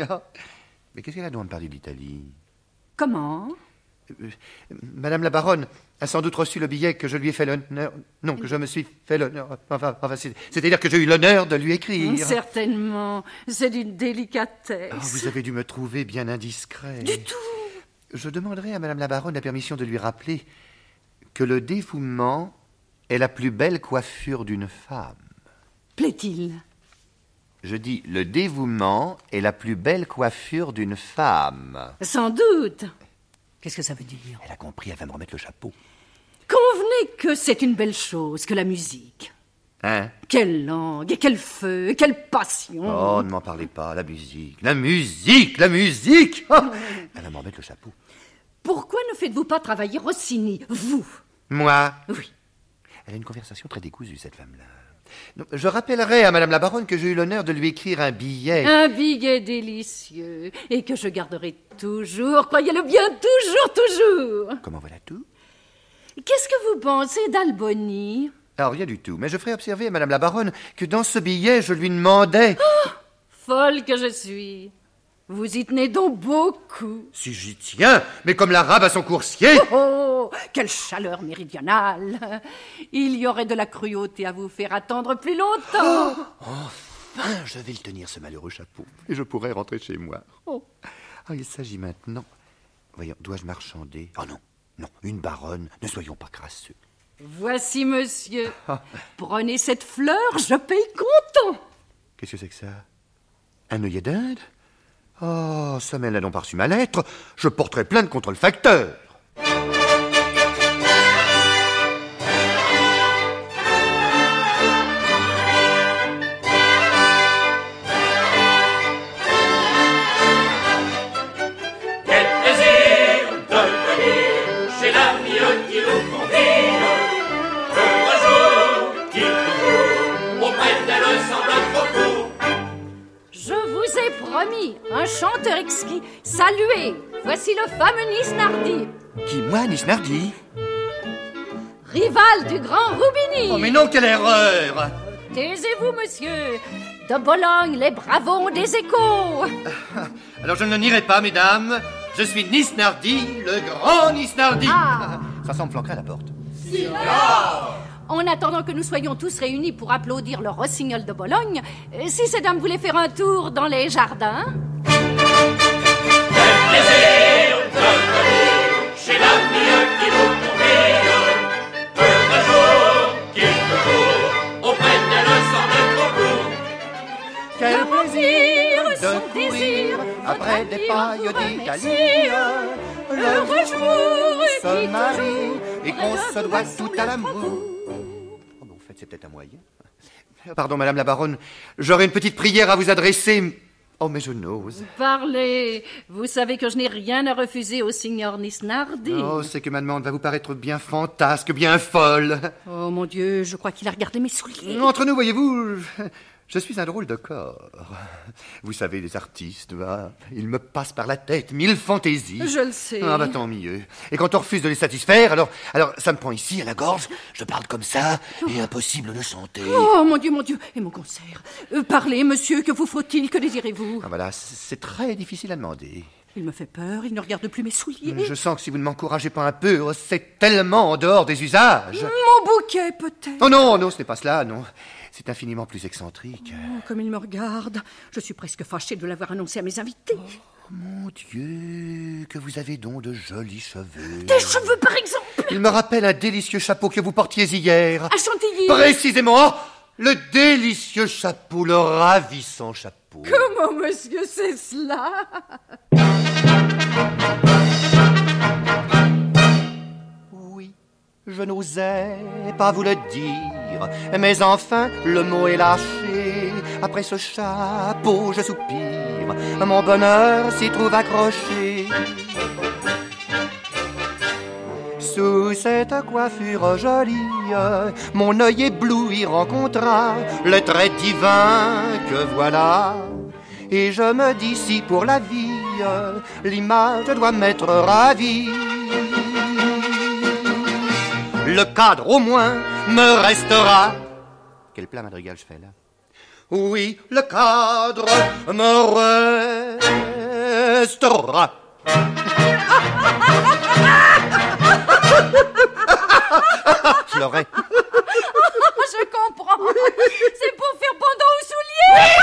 Mais qu'est-ce qu'elle a donc à me parler de l'Italie? Comment? Madame la baronne a sans doute reçu le billet que je lui ai fait l'honneur... Non, que je me suis fait l'honneur... Enfin, c'est-à-dire que j'ai eu l'honneur de lui écrire. Certainement, c'est d'une délicatesse. Oh, vous avez dû me trouver bien indiscret. Du tout. Je demanderai à madame la baronne la permission de lui rappeler que le dévouement est la plus belle coiffure d'une femme. Plaît-il? Je dis, le dévouement est la plus belle coiffure d'une femme. Sans doute. Qu'est-ce que ça veut dire? Elle a compris, elle va me remettre le chapeau. Convenez que c'est une belle chose que la musique. Hein? Quelle langue, et quel feu, et quelle passion. Oh, ne m'en parlez pas, la musique, la musique, la musique. Oh, elle va me remettre le chapeau. Pourquoi ne faites-vous pas travailler Rossini, vous? Moi? Oui. Elle a une conversation très décousue, cette femme-là. Je rappellerai à madame la baronne que j'ai eu l'honneur de lui écrire un billet. Un billet délicieux, et que je garderai toujours, croyez-le bien, toujours. Comment voilà tout? Qu'est-ce que vous pensez d'Alboni? Alors, rien du tout, mais je ferai observer à madame la baronne que dans ce billet, je lui demandais... Oh, folle que je suis. Vous y tenez donc beaucoup. Si j'y tiens, mais comme l'arabe à son coursier. Oh, quelle chaleur méridionale. Il y aurait de la cruauté à vous faire attendre plus longtemps. Enfin, je vais le tenir, ce malheureux chapeau, et je pourrai rentrer chez moi. Il s'agit maintenant... Voyons, dois-je marchander? Oh non, une baronne, ne soyons pas crasseux. Voici, monsieur. Prenez cette fleur, je paye comptant. Qu'est-ce que c'est que ça? Un œillet d'Inde? Oh, ça mène n'a donc pas reçu ma lettre. Je porterai plainte contre le facteur. Quel plaisir de venir chez l'ami qui nous convie. Heureux jour qui toujours auprès d'elle semble trop court. Je vous ai promis un chanteur exquis. Saluez, voici le fameux Nisnardi. Qui, moi, Nisnardi? Rival du grand Rubini. Oh, mais non, quelle erreur! Taisez-vous, monsieur. De Bologne, les bravos des échos. Alors je ne le nierai pas, mesdames. Je suis Nisnardi, le grand Nisnardi. Ça semble flanquer à la porte. En attendant que nous soyons tous réunis pour applaudir le rossignol de Bologne, si ces dames voulaient faire un tour dans les jardins... Quel plaisir de venir chez l'ami qui nous convie. Heureux jour qui toujours auprès d'elle semble trop court. Quel plaisir de son désir après des pailles d'Italie. Heureux jour se marie et qu'on se doit tout à l'amour. Oh, mais en fait, c'est peut-être un moyen. Pardon, madame la baronne, j'aurais une petite prière à vous adresser. Oh, mais je n'ose. Parlez. Vous savez que je n'ai rien à refuser au signor Nisnardi. Oh, c'est que ma demande va vous paraître bien fantasque, bien folle. Oh, mon Dieu, je crois qu'il a regardé mes souliers. Entre nous, voyez-vous, je suis un drôle de corps. Vous savez, les artistes, ils me passent par la tête 1000 fantaisies. Je le sais. Ah, tant mieux. Et quand on refuse de les satisfaire, alors ça me prend ici, à la gorge, je parle comme ça, et impossible de chanter. Oh, mon Dieu, et mon concert. Parlez, monsieur, que vous faut-il, que désirez-vous? Ah, voilà, c'est très difficile à demander. Il me fait peur, il ne regarde plus mes souliers. Je sens que si vous ne m'encouragez pas un peu, c'est tellement en dehors des usages. Mon bouquet, peut-être. Oh non, ce n'est pas cela, non. C'est infiniment plus excentrique. Oh, comme il me regarde. Je suis presque fâchée de l'avoir annoncé à mes invités. Oh, mon Dieu, que vous avez donc de jolis cheveux. Des cheveux, par exemple. Il me rappelle un délicieux chapeau que vous portiez hier. À Chantilly. Précisément, le délicieux chapeau, le ravissant chapeau. Comment, monsieur, c'est cela? Oui, je n'osais pas vous le dire, mais enfin, le mot est lâché. Après ce chapeau, je soupire, mon bonheur s'y trouve accroché. Sous cette coiffure jolie, mon œil ébloui rencontra le trait divin que voilà. Et je me dis si pour la vie, l'image doit m'être ravie. Le cadre au moins me restera. Quel plat madrigal je fais là? Oui, le cadre me restera. Je l'aurais. Je comprends. C'est pour faire pendant aux souliers.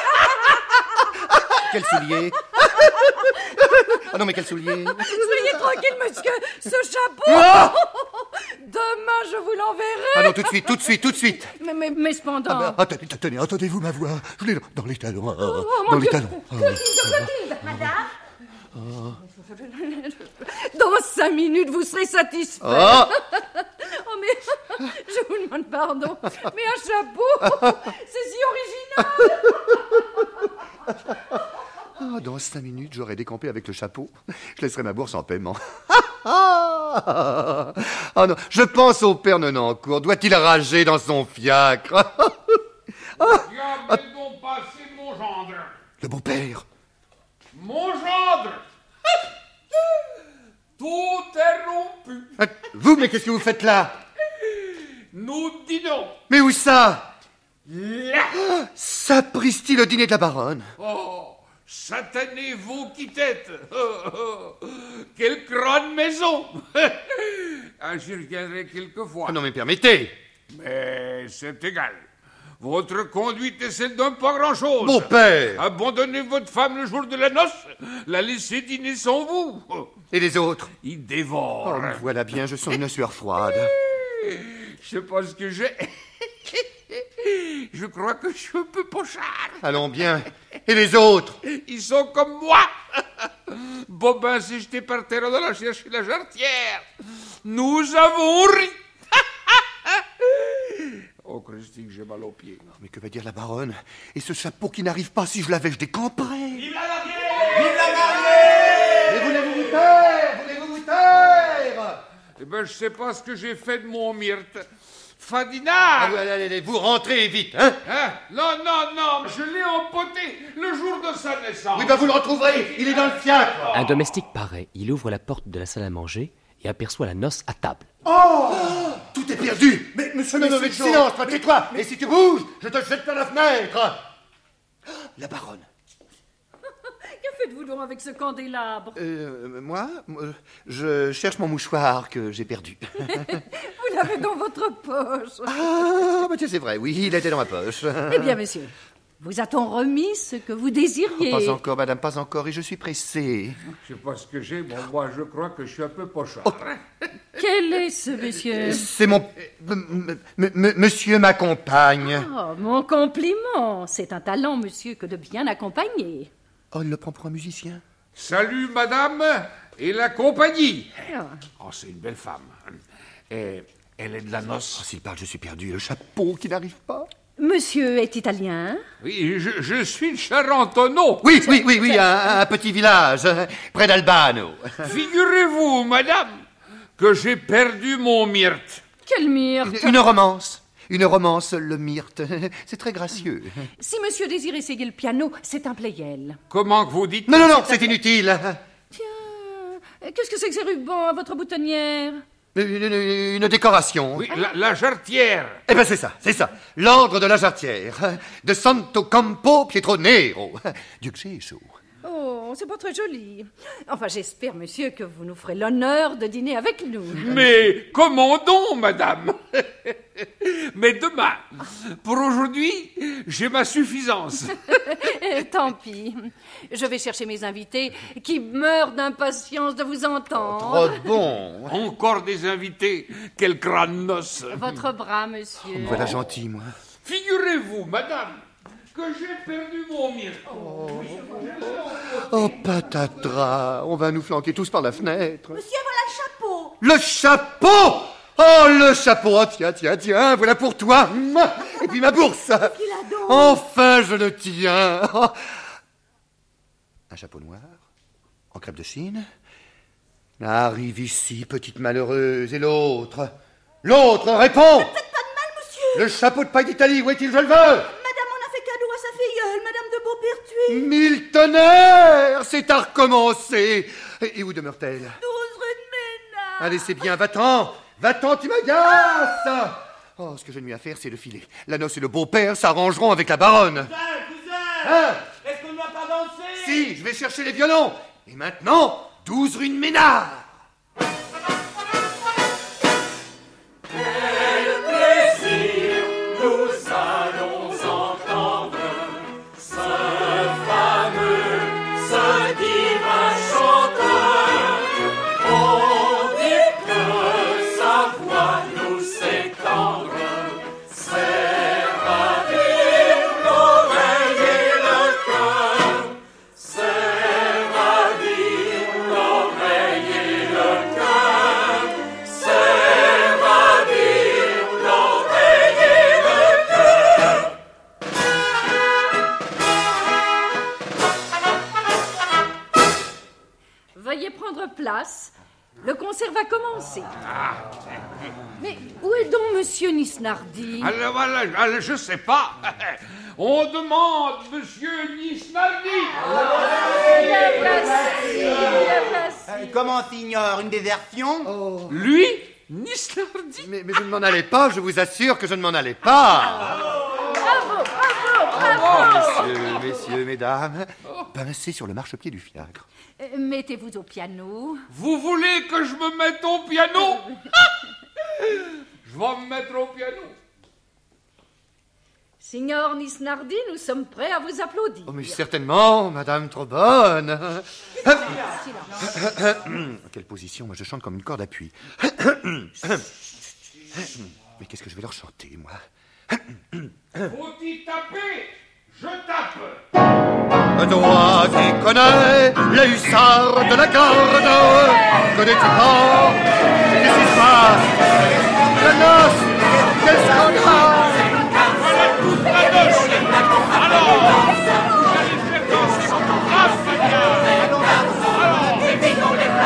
Quel soulier? Ah non, mais quel soulier? Soyez tranquille, monsieur. Ce chapeau. Demain, je vous l'enverrai. Ah non, tout de suite. Mais cependant... Attendez-vous ma voix. Je l'ai dans les talons. Dans les talons. Clotilde, madame. Dans 5 minutes, vous serez satisfait. Oh, mais je vous demande pardon. Mais un chapeau, c'est si original. Dans 5 minutes, j'aurai décampé avec le chapeau. Je laisserai ma bourse en paiement. Oh non, je pense au père Nonancourt. Doit-il rager dans son fiacre? Regardez donc passer mon gendre. Le beau-père. Mon gendre. Tout est rompu. Vous, mais qu'est-ce que vous faites là? Nous dînons. Mais où ça? Là. Sapristi, le dîner de la baronne. Oh, satanez vous qui tête. Quelle grande maison. J'y reviendrai quelquefois. Ah non, mais permettez. Mais c'est égal. Votre conduite est celle d'un pas grand-chose. Mon père. Abandonnez votre femme le jour de la noce, la laissez dîner sans vous. Et les autres? Ils dévorent. Oh, voilà bien, je sens une sueur froide. Je sais pas ce que j'ai. Je crois que je suis un peu pochard. Allons bien. Et les autres? Ils sont comme moi. Bobin s'est jeté par terre en allant chercher la jarretière. Nous avons ri. Oh, Christine, j'ai mal aux pieds. Mais que va dire la baronne? Et ce chapeau qui n'arrive pas, si je l'avais, je décamperais. Vive la mariée! Vive la mariée! Mais voulez-vous vous taire? Voulez-vous vous taire? Eh ben, je sais pas ce que j'ai fait de mon myrte. Fadina! Allez, vous rentrez vite, hein? Non, je l'ai empoté le jour de sa naissance. Oui, vous le retrouverez, il est dans le fiacre. Un domestique paraît, il ouvre la porte de la salle à manger et aperçoit la noce à table. Oh! Tout est perdu! Mais monsieur, silence, toi, tais-toi! Et si tu bouges, je te jette par la fenêtre! La baronne. Que faites-vous donc avec ce candélabre? Moi, je cherche mon mouchoir que j'ai perdu. Vous l'avez dans votre poche. Ah, bah tiens, c'est vrai, oui, il était dans ma poche. Eh bien, monsieur, vous a-t-on remis ce que vous désiriez? Pas encore, madame, pas encore, et je suis pressé. Je sais pas ce que j'ai, bon, moi, je crois que je suis un peu pochard. Oh. Quel est ce monsieur? C'est mon... Monsieur m'accompagne. Oh, mon compliment. C'est un talent, monsieur, que de bien accompagner. Oh, il le prend pour un musicien. Salut, madame, et la compagnie. Ah. Oh, c'est une belle femme. Et elle est de la noce. Oh, s'il parle, je suis perdu. Le chapeau qui n'arrive pas. Monsieur est italien? Oui, je suis de Charentonneau. Oui, un petit village, près d'Albano. Figurez-vous, madame, que j'ai perdu mon myrte. Quel myrte? Une romance, le myrte. C'est très gracieux. Si monsieur désire essayer le piano, c'est un Pleyel. Comment que vous dites? Non, c'est inutile. Tiens, qu'est-ce que c'est que ces rubans à votre boutonnière? Une décoration. Oui, la jarretière. Eh ben c'est ça. L'ordre de la jarretière. De Santo Campo Pietro Nero. Duc Gesù. Oh, c'est pas très joli. Enfin, j'espère, monsieur, que vous nous ferez l'honneur de dîner avec nous. Mais comment donc, madame? Mais demain, pour aujourd'hui, j'ai ma suffisance. Tant pis. Je vais chercher mes invités qui meurent d'impatience de vous entendre. Trop bon. Encore des invités. Quel crâne noce. Votre bras, monsieur. Me voilà gentil, moi. Figurez-vous, madame, que j'ai perdu mon myrte. Oh, patatras. On va nous flanquer tous par la fenêtre. Monsieur, voilà le chapeau. Le chapeau! Oh, le chapeau! Oh, tiens, voilà pour toi. Et puis ma bourse. Enfin, je le tiens. Oh. Un chapeau noir, en crêpe de Chine. Arrive ici, petite malheureuse. Et l'autre? L'autre, réponds! Ne faites pas de mal, monsieur. Le chapeau de paille d'Italie, où est-il? Je le veux. Madame en a fait cadeau à sa filleule, Madame de Beaupertuis. Mille tonnerres! C'est à recommencer. Et où demeure-t-elle? 12 rue de Ménard. Allez, c'est bien, va-t'en, tu m'agaces! Oh, ce que j'ai de mieux à faire, c'est le filer. La noce et le beau-père s'arrangeront avec la baronne. Cousin, est-ce qu'on ne va pas danser? Si, je vais chercher les violons. Et maintenant, 12 rue de Ménard. Quel plaisir nous allons entendre ce fameux, ce divin chanteur. On dit que sa voix nous sait tendre, c'est ravir l'oreille et le cœur, c'est ravir l'oreille et le cœur, c'est ravir l'oreille et le cœur. Veuillez prendre place. Le concert va commencer. Mais où est donc monsieur Nisnardi? Alors voilà, je sais pas. On demande monsieur Nisnardi. Comment s'ignore une désertion? Lui, Nisnardi. Mais je ne m'en allais pas, je vous assure que je ne m'en allais pas. Bravo. Messieurs, mesdames, pincez sur le marchepied du fiacre. Mettez-vous au piano. Vous voulez que je me mette au piano? Je vais me mettre au piano. Signor Nisnardi, nous sommes prêts à vous applaudir. Oh, mais certainement, madame trop bonne. Quelle position, moi je chante comme une corde à puits. Mais qu'est-ce que je vais leur chanter, moi? Faut-y taper? Je tape. Toi qui connais les hussards de la garde, connais-tu pas qu'est-ce qui se passe? La noce, quel scandale! Voilà toute la noce. Alors, vous allez faire danser votre race, Fabien. Alors, évitons les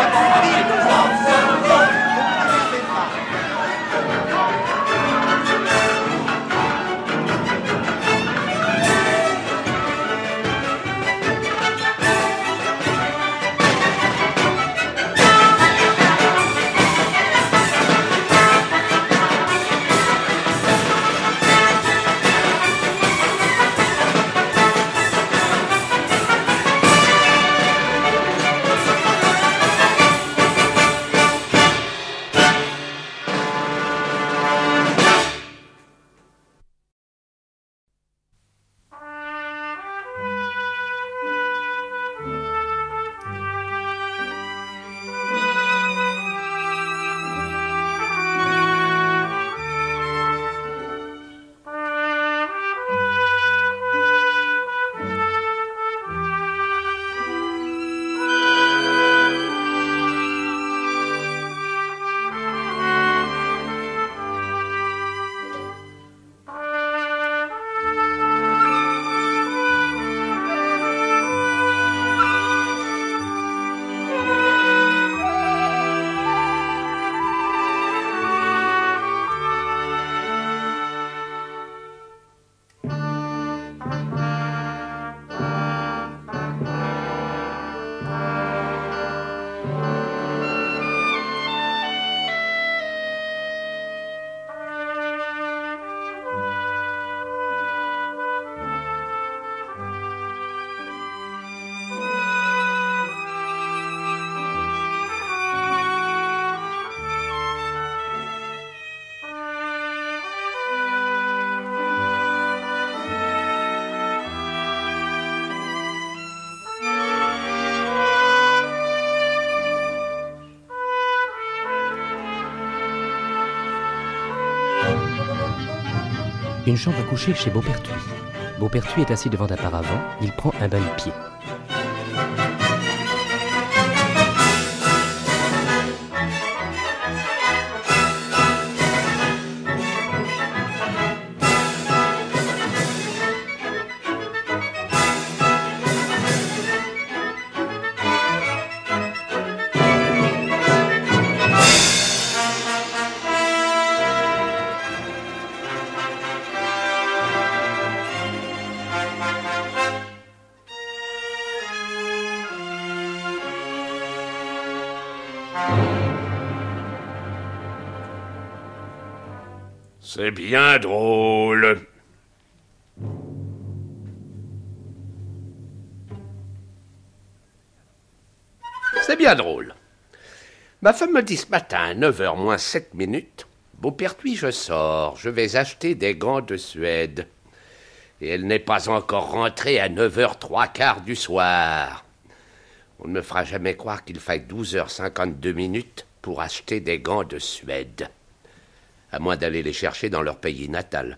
Une chambre à coucher chez Beaupertuis. Beaupertuis est assis devant un paravent, il prend un bain de pied. C'est bien drôle. C'est bien drôle. Ma femme me dit ce matin à 9h moins 7 minutes, Beaupertuis, je sors, je vais acheter des gants de Suède. Et elle n'est pas encore rentrée à 9h03 du soir. On ne me fera jamais croire qu'il faille 12h52 minutes pour acheter des gants de Suède. À moins d'aller les chercher dans leur pays natal.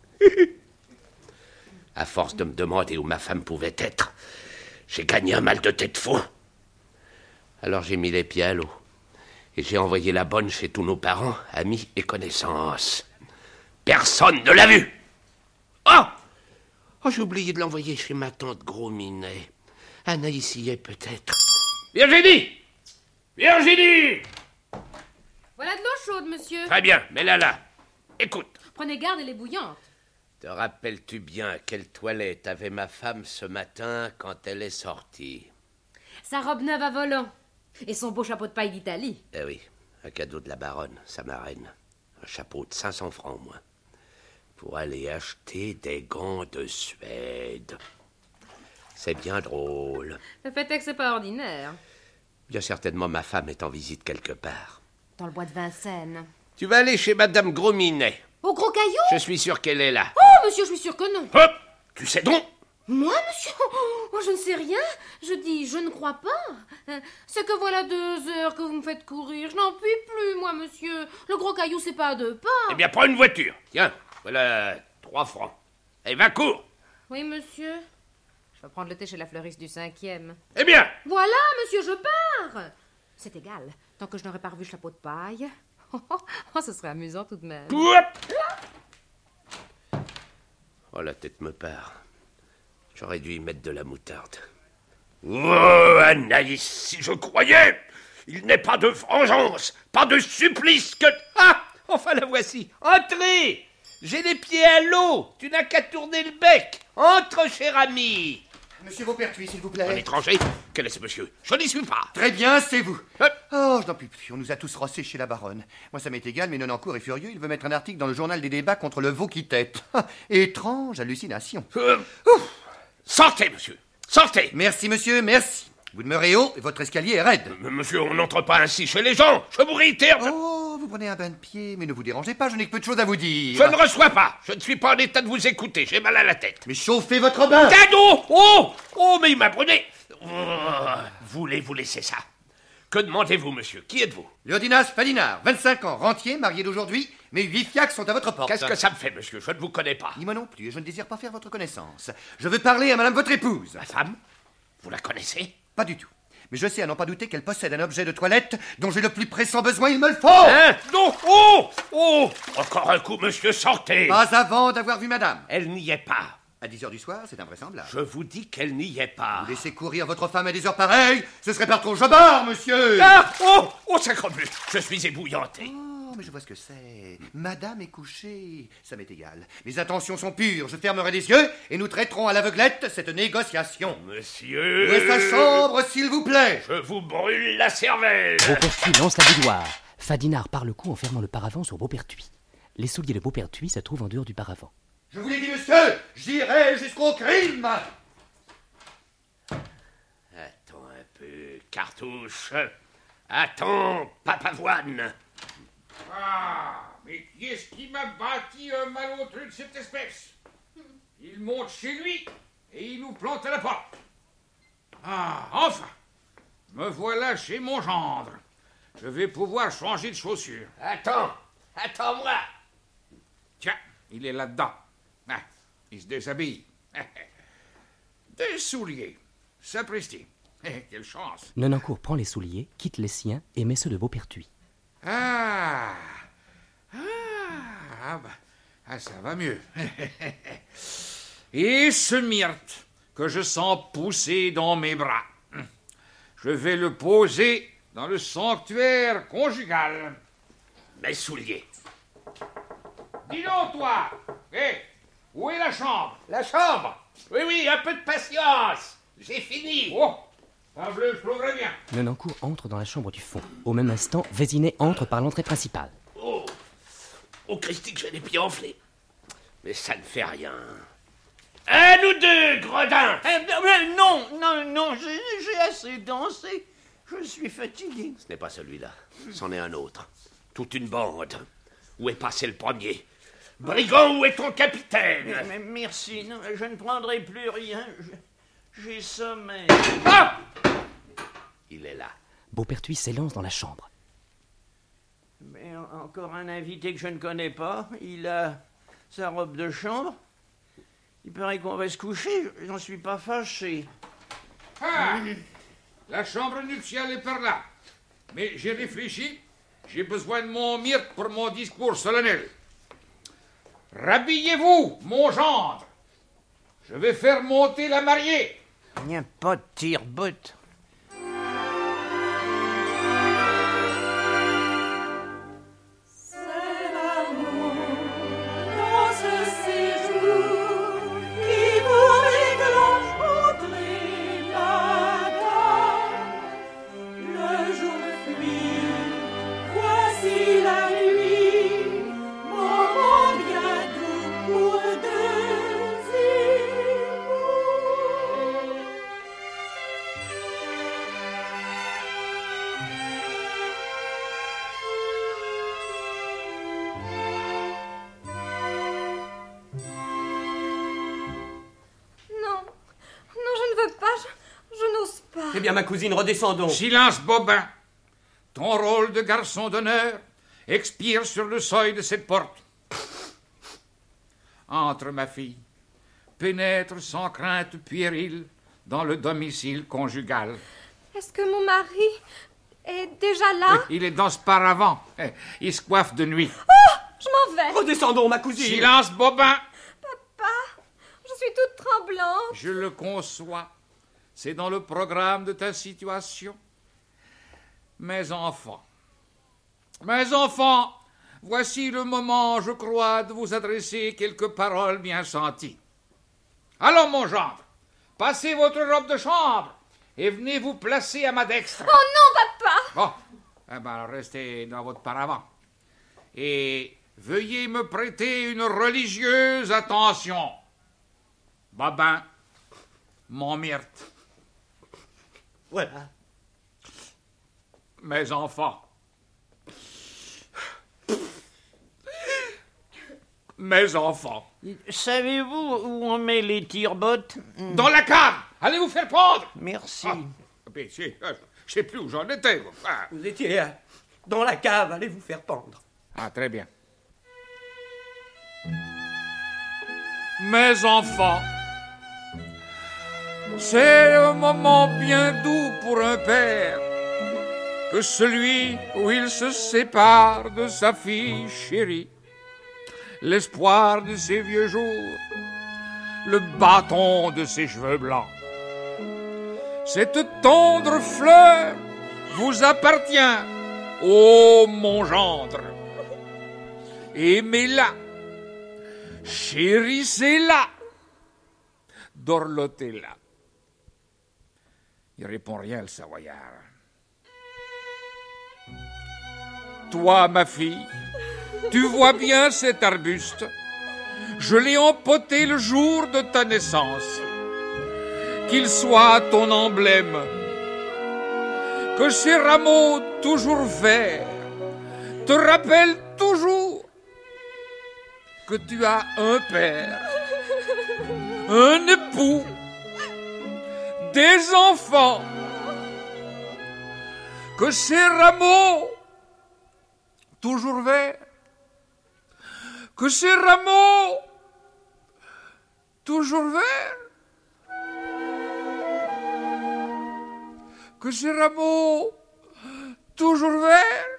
À force de me demander où ma femme pouvait être, j'ai gagné un mal de tête fou. Alors j'ai mis les pieds à l'eau. Et j'ai envoyé la bonne chez tous nos parents, amis et connaissances. Personne ne l'a vue. Oh, j'ai oublié de l'envoyer chez ma tante Gros Minet. Anaïs y est peut-être. Virginie! Virginie! Voilà de l'eau chaude, monsieur. Très bien, mets-la là. Écoute. Prenez garde, elle est bouillante. Te rappelles-tu bien quelle toilette avait ma femme ce matin quand elle est sortie? Sa robe neuve à volant. Et son beau chapeau de paille d'Italie. Eh oui, un cadeau de la baronne, sa marraine. Un chapeau de 500 francs au moins. Pour aller acheter des gants de Suède. C'est bien drôle. Le fait est que c'est pas ordinaire. Bien certainement ma femme est en visite quelque part. Dans le bois de Vincennes. Tu vas aller chez Madame Gros Minet. Au Gros Caillou? Je suis sûr qu'elle est là. Oh, monsieur, je suis sûr que non. Hop! Tu sais donc? Moi, monsieur? Oh, je ne sais rien. Je dis, je ne crois pas. C'est que voilà 2 heures que vous me faites courir. Je n'en puis plus, moi, monsieur. Le Gros Caillou, c'est pas à 2 pas. Eh bien, prends une voiture. Tiens, voilà 3 francs. Et va, cours. Oui, monsieur. Je vais prendre le thé chez la fleuriste du 5e. Eh bien! Voilà, monsieur, je pars. C'est égal. Tant que je n'aurais pas revu le chapeau de paille. Oh, ce serait amusant tout de même. Oh, la tête me part. J'aurais dû y mettre de la moutarde. Oh, Anaïs, si je croyais! Il n'est pas de vengeance, pas de supplice que... Ah! Enfin, la voici. Entrez! J'ai les pieds à l'eau. Tu n'as qu'à tourner le bec. Entre, cher ami. Monsieur Beaupertuis, s'il vous plaît. Un étranger? Quel est ce monsieur? Je n'y suis pas. Très bien, c'est vous. Oh, je n'en puis plus. On nous a tous rossés chez la baronne. Moi, ça m'est égal, mais Nonancourt est furieux. Il veut mettre un article dans le journal des débats contre le veau qui tête. Étrange hallucination. Sortez, monsieur. Sortez. Merci, monsieur, merci. Vous demeurez haut et votre escalier est raide. Monsieur, on n'entre pas ainsi chez les gens. Je vous réitère. Oh, vous prenez un bain de pied, mais ne vous dérangez pas, je n'ai que peu de choses à vous dire. Je ne reçois pas. Je ne suis pas en état de vous écouter. J'ai mal à la tête. Mais chauffez votre bain. Cadeau! Oh, mais il m'a brûlé. Voulez-vous laisser ça? Que demandez-vous, monsieur? Qui êtes-vous? Léodinas Fadinard, 25 ans, rentier, marié d'aujourd'hui. Mes 8 fiacres sont à votre porte. Qu'est-ce que ça me fait, monsieur? Je ne vous connais pas. Ni moi non plus, et je ne désire pas faire votre connaissance. Je veux parler à madame votre épouse. Ma femme? Vous la connaissez? Pas du tout. Mais je sais à n'en pas douter qu'elle possède un objet de toilette dont j'ai le plus pressant besoin, il me le faut. Hein? Non. Oh! Encore un coup, monsieur, sortez. Pas avant d'avoir vu madame. Elle n'y est pas. À 10h du soir, c'est invraisemblable. Je vous dis qu'elle n'y est pas. Vous laissez courir votre femme à des heures pareilles, ce serait par trop jobard, monsieur. Ah! Oh, sacrebleu. Je suis ébouillanté. Oh, mais je vois ce que c'est. Madame est couchée. Ça m'est égal. Mes intentions sont pures. Je fermerai les yeux et nous traiterons à l'aveuglette cette négociation. Monsieur... Où est sa chambre, s'il vous plaît? Je vous brûle la cervelle. Beaupertuis lance la bouilloire. Fadinard part le coup en fermant le paravent sur Beaupertuis. Les souliers de Beaupertuis se trouvent en dehors du paravent. Je vous l'ai dit, monsieur, j'irai jusqu'au crime. Attends un peu, cartouche. Attends, papavoine. Ah, mais qui est-ce qui m'a bâti un malotru de cette espèce? Il monte chez lui et il nous plante à la porte. Ah, enfin, me voilà chez mon gendre. Je vais pouvoir changer de chaussures. Attends-moi. Tiens, il est là-dedans. Ah, il se déshabille. Des souliers. Sapristi. Quelle chance. Nonancourt prend les souliers, quitte les siens et met ceux de Beaupertuis. Ah, ça va mieux. Et ce myrte que je sens pousser dans mes bras, je vais le poser dans le sanctuaire conjugal. Mes souliers. Dis donc, toi. Où est la chambre? La chambre? Oui, un peu de patience. J'ai fini. Oh, bleu, je trouverai bien. Nonancourt entre dans la chambre du fond. Au même instant, Vésinet entre par l'entrée principale. Oh, Christy, que j'ai les pieds enflés. Mais ça ne fait rien. À nous deux, gredin. Non, j'ai assez dansé. Je suis fatigué. Ce n'est pas celui-là. C'en est un autre. Toute une bande. Où est passé le premier? Brigand, où est ton capitaine? Mais merci, non, je ne prendrai plus rien. J'ai sommeil. Ah! Il est là. Beaupertuis s'élance dans la chambre. Mais encore un invité que je ne connais pas. Il a sa robe de chambre. Il paraît qu'on va se coucher. J'en suis pas fâché. Ah! La chambre nuptiale est par là. Mais j'ai réfléchi. J'ai besoin de mon myrte pour mon discours solennel. Rhabillez-vous, mon gendre. Je vais faire monter la mariée. Il n'y a pas de tire-botte. Eh bien, ma cousine, redescendons. Silence, Bobin. Ton rôle de garçon d'honneur expire sur le seuil de cette porte. Entre, ma fille. Pénètre sans crainte puérile dans le domicile conjugal. Est-ce que mon mari est déjà là? Il est dans ce paravent. Il se coiffe de nuit. Oh, je m'en vais. Redescendons, ma cousine. Silence, Bobin. Papa, je suis toute tremblante. Je le conçois. C'est dans le programme de ta situation. Mes enfants, voici le moment, je crois, de vous adresser quelques paroles bien senties. Allons, mon gendre, passez votre robe de chambre et venez vous placer à ma dextre. Oh non, papa! Bon, alors restez dans votre paravent. Et veuillez me prêter une religieuse attention. Babin, mon myrte. Voilà. Mes enfants. Mes enfants. Savez-vous où on met les tire-bottes? Dans la cave. Allez vous faire prendre. Merci. Je sais plus où j'en étais. Vous étiez dans la cave. Allez vous faire pendre. Ah, très bien. Mes enfants. C'est un moment bien doux pour un père que celui où il se sépare de sa fille chérie, l'espoir de ses vieux jours, le bâton de ses cheveux blancs. Cette tendre fleur vous appartient, ô mon gendre. Aimez-la, chérissez-la, dorlotez-la. Il répond rien, le Savoyard. Toi, ma fille, tu vois bien cet arbuste. Je l'ai empoté le jour de ta naissance. Qu'il soit ton emblème. Que ces rameaux toujours verts te rappellent toujours que tu as un père, un époux, des enfants, que ces rameaux toujours verts, que ces rameaux toujours vert? Que ces rameaux toujours verts?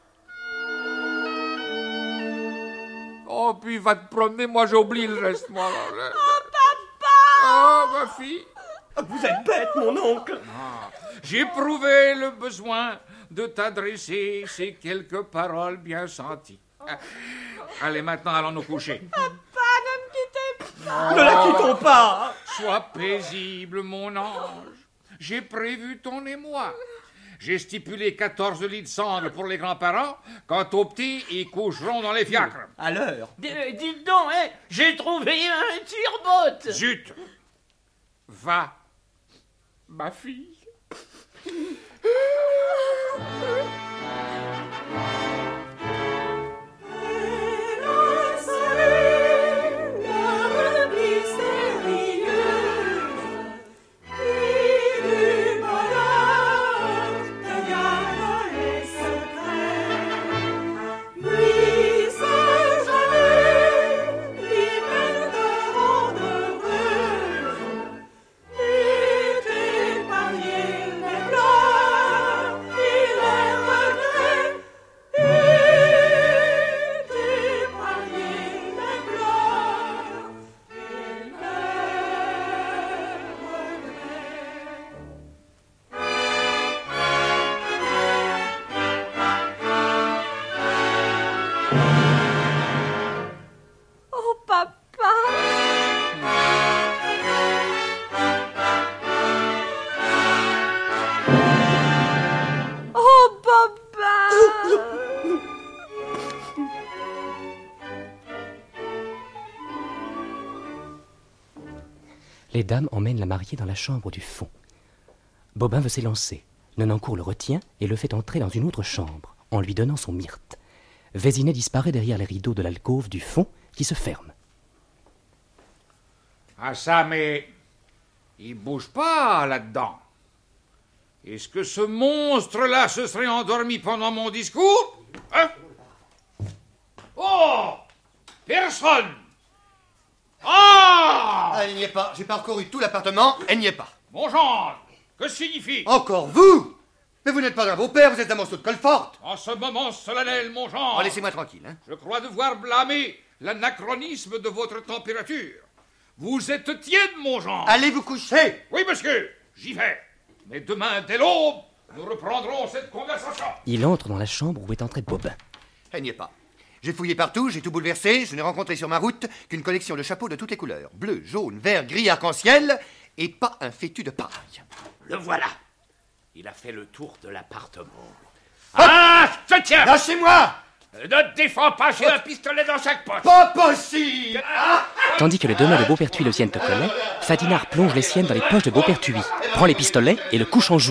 Oh, puis va te promener, moi j'ai oublié le reste, moi. Oh, papa! Oh, ma fille. Vous êtes bête, mon oncle. J'ai éprouvé le besoin de t'adresser ces quelques paroles bien senties. Allez, maintenant, allons nous coucher. Papa, ne me quittez pas. Ne la quittons pas. Sois paisible, mon ange. J'ai prévu ton émoi. J'ai stipulé 14 lits de sangle pour les grands-parents. Quant aux petits, ils coucheront dans les fiacres. À l'heure. Dites donc, hein, j'ai trouvé un tire-botte. Zut. Va, ma fille. Les dames emmènent la mariée dans la chambre du fond. Bobin veut s'élancer. Nonancourt le retient et le fait entrer dans une autre chambre, en lui donnant son myrte. Vésinet disparaît derrière les rideaux de l'alcôve du fond qui se ferme. Ah ça, mais il bouge pas là-dedans. Est-ce que ce monstre-là se serait endormi pendant mon discours? Hein? Oh! Personne! Ah! Elle n'y est pas. J'ai parcouru tout l'appartement, elle n'y est pas. Mon gendre, que signifie? Encore vous? Mais vous n'êtes pas un beau-père, vous êtes un morceau de colle forte. En ce moment solennel, mon gendre. Oh, laissez-moi tranquille, hein. Je crois devoir blâmer l'anachronisme de votre température. Vous êtes tiède, mon gendre. Allez vous coucher. Oui, monsieur, j'y vais. Mais demain, dès l'aube, nous reprendrons cette conversation. Il entre dans la chambre où est entré Bobin. Elle n'y est pas. J'ai fouillé partout, j'ai tout bouleversé, je n'ai rencontré sur ma route qu'une collection de chapeaux de toutes les couleurs. Bleu, jaune, vert, gris, arc-en-ciel, et pas un fétu de paille. Le voilà. Il a fait le tour de l'appartement. Ah, je te tiens. Lâchez-moi. Ne te défends pas, j'ai un pistolet dans chaque poche. Pas possible. Tandis que les deux mains de Beaupertuis le tiennent au collet, Fadinard plonge les siennes dans les poches de Beaupertuis, prend les pistolets et le couche en joue.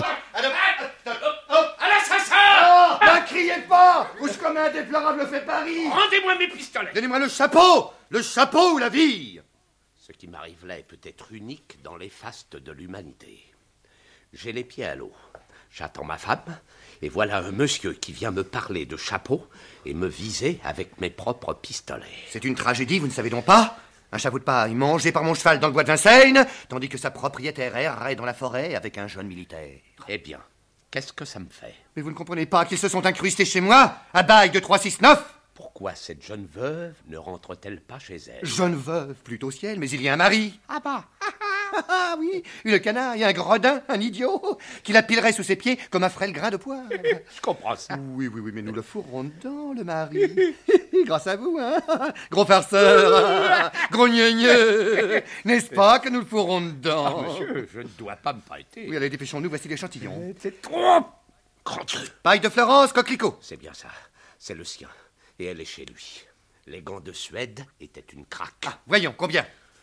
À l'assassin! Oh, ne criez pas! Couche comme un déplorable fait Paris! Rendez-moi mes pistolets! Donnez-moi le chapeau! Le chapeau ou la vie! Ce qui m'arrive là est peut-être unique dans les fastes de l'humanité. J'ai les pieds à l'eau. J'attends ma femme, et voilà un monsieur qui vient me parler de chapeau et me viser avec mes propres pistolets. C'est une tragédie, vous ne savez donc pas? Un chapeau de paille mangé par mon cheval dans le bois de Vincennes, tandis que sa propriétaire errait dans la forêt avec un jeune militaire. Eh bien, qu'est-ce que ça me fait? Mais vous ne comprenez pas qu'ils se sont incrustés chez moi, à bail de 369? Pourquoi cette jeune veuve ne rentre-t-elle pas chez elle? Jeune veuve, plutôt au ciel, mais il y a un mari. Ah bah! Ah oui, une canaille, un gredin, un idiot, qui la pilerait sous ses pieds comme un frêle grain de poire. Je comprends ça. Oui, mais nous le fourrons dedans, le mari. Grâce à vous, hein. Gros farceur, gros gneugneux. N'est-ce pas que nous le fourrons dedans? Ah, monsieur, je ne dois pas me prêter. Oui, allez, dépêchons-nous, voici l'échantillon. C'est trop! Grand Dieu! Paille de Florence, coquelicot. C'est bien ça, c'est le sien. Et elle est chez lui. Les gants de Suède étaient une craque. Ah, voyons, combien?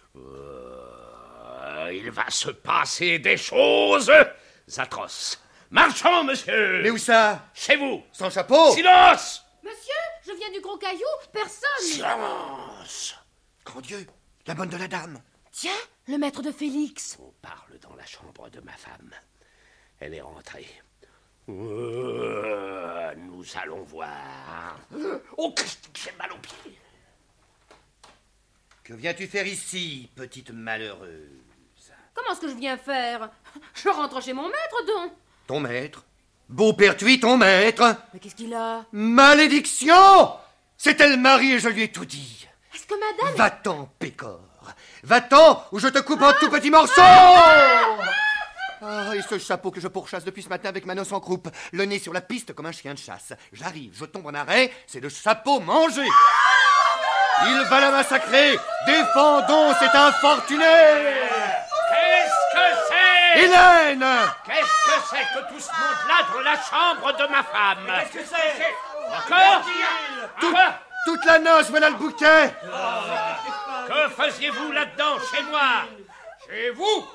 Il va se passer des choses atroces. Marchons, monsieur! Mais où ça? Chez vous! Sans chapeau? Silence! Monsieur, je viens du Gros Caillou, personne! Silence! Grand Dieu, la bonne de la dame. Tiens, le maître de Félix. On parle dans la chambre de ma femme. Elle est rentrée. Nous allons voir. Oh, Christ, j'ai mal aux pieds. Que viens-tu faire ici, petite malheureuse? Comment est-ce que je viens faire? Je rentre chez mon maître, donc. Ton maître? Beaupertuis, ton maître? Mais qu'est-ce qu'il a? Malédiction! C'était le mari et je lui ai tout dit. Est-ce que madame... Va-t'en, Pécore. Va-t'en ou je te coupe en tout petits morceaux. Ah, et ce chapeau que je pourchasse depuis ce matin avec ma noce en croupe, le nez sur la piste comme un chien de chasse. J'arrive, je tombe en arrêt, c'est le chapeau mangé. Il va la massacrer. Défendons cet infortuné. Qu'est-ce que c'est? Hélène! Qu'est-ce que c'est que tout ce monde-là dans la chambre de ma femme? Qu'est-ce que c'est? Encore? Toute la noce, voilà le bouquet. Que faisiez-vous là-dedans, chez moi? Chez vous?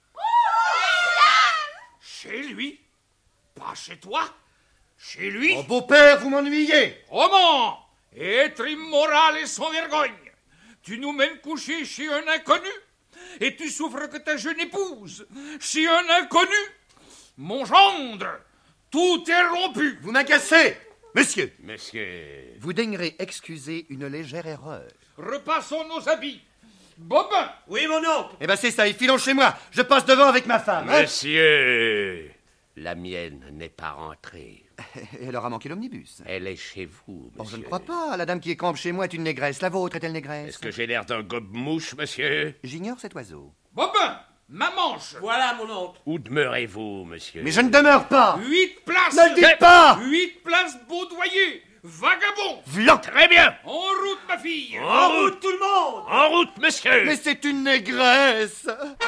Chez lui? Pas chez toi? Chez lui? Mon beau-père, vous m'ennuyez. Comment? Être immoral et sans vergogne. Tu nous mènes coucher chez un inconnu et tu souffres que ta jeune épouse. Chez un inconnu? Mon gendre, tout est rompu. Vous m'agacez. Monsieur. Monsieur. Vous daignerez excuser une légère erreur. Repassons nos habits. Bobin. Oui, mon oncle. Eh ben c'est ça, et filons chez moi. Je passe devant avec ma femme. Monsieur, la mienne n'est pas rentrée. Elle aura manqué l'omnibus. Elle est chez vous, monsieur. Oh, je ne crois pas. La dame qui campe chez moi est une négresse. La vôtre est-elle négresse? Est-ce que j'ai l'air d'un gobe-mouche, monsieur? J'ignore cet oiseau. Bobin, ma manche. Voilà, mon oncle. Où demeurez-vous, monsieur? Mais je ne demeure pas. 8 places. Ne le dites pas. 8 places Baudoyer. Vagabond. Vlan. Très bien. En route, ma fille. En route, tout le monde. En route, monsieur. Mais c'est une négresse.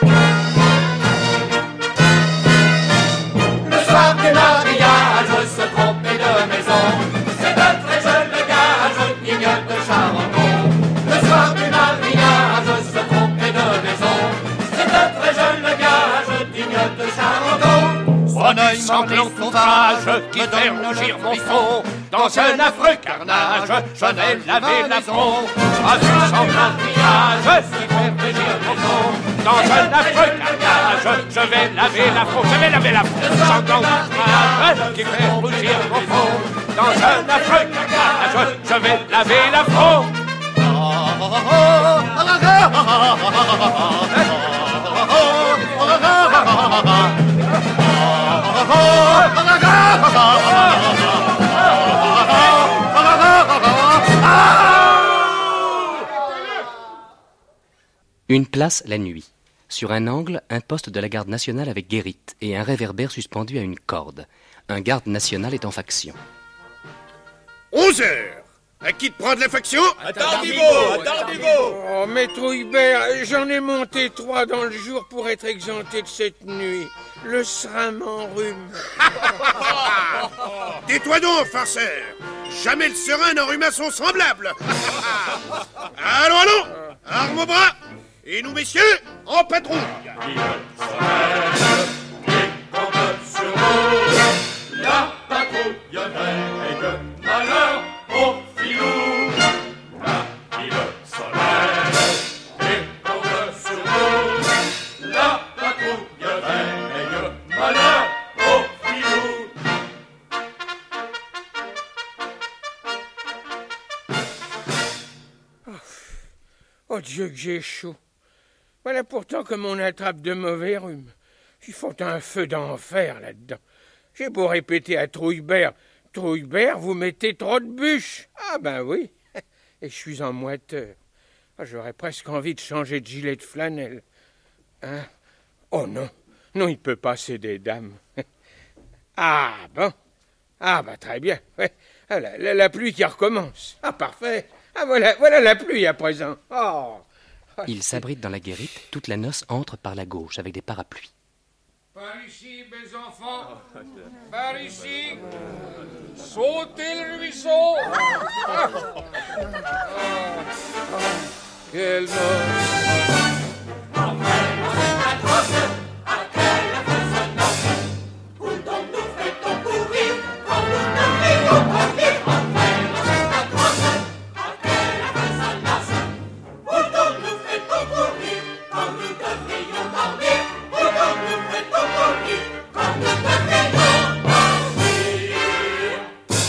Le soir du mariage, se tromper de maison, c'est un très jeune gage qui mignonne de Charenton. Le soir du mariage, se tromper de maison, c'est un très jeune gage qui mignonne de Charenton. Son œil sanglant sauvage qui fait rougir mon front. Dans un affreux carnage, je vais laver l'affront. À vue sanglant visage qui fait rougir mon front. Dans un affreux carnage, je vais laver l'affront. Je vais laver l'affront. Sanglant visage qui fait rougir mon front. Dans un affreux carnage, je vais laver l'affront. Une place la nuit. Sur un angle, un poste de la garde nationale avec guérite et un réverbère suspendu à une corde. Un garde national est en faction. 11 heures. À qui te prend de la faction? Tardivaux. Oh, maître Hubert, j'en ai monté 3 dans le jour pour être exempté de cette nuit. Le serin m'enrhume. Tais-toi donc, farceur. Jamais le serein n'enrhuma son semblable. Allons, armes au bras. Et nous, messieurs, en patrouille. La patrouille veille, malheur au filou. Là, il se lève et tombe sur nous. La patrouille veille, malheur au filou. Oh Dieu que j'ai chaud. Voilà pourtant comme on attrape de mauvais rhumes. Ils font un feu d'enfer là-dedans. J'ai beau répéter à Trouillebert, vous mettez trop de bûches. Ah ben oui, et je suis en moiteur. Ah, j'aurais presque envie de changer de gilet de flanelle. Hein? Oh non, il peut passer des dames. Ah bon, ah bah très bien. Ouais. Ah, la pluie qui recommence. Ah parfait. Ah voilà la pluie à présent. Oh. Il s'abrite dans la guérite, toute la noce entre par la gauche avec des parapluies. Par ici, mes enfants. Par ici. Sautez le ruisseau. Quelle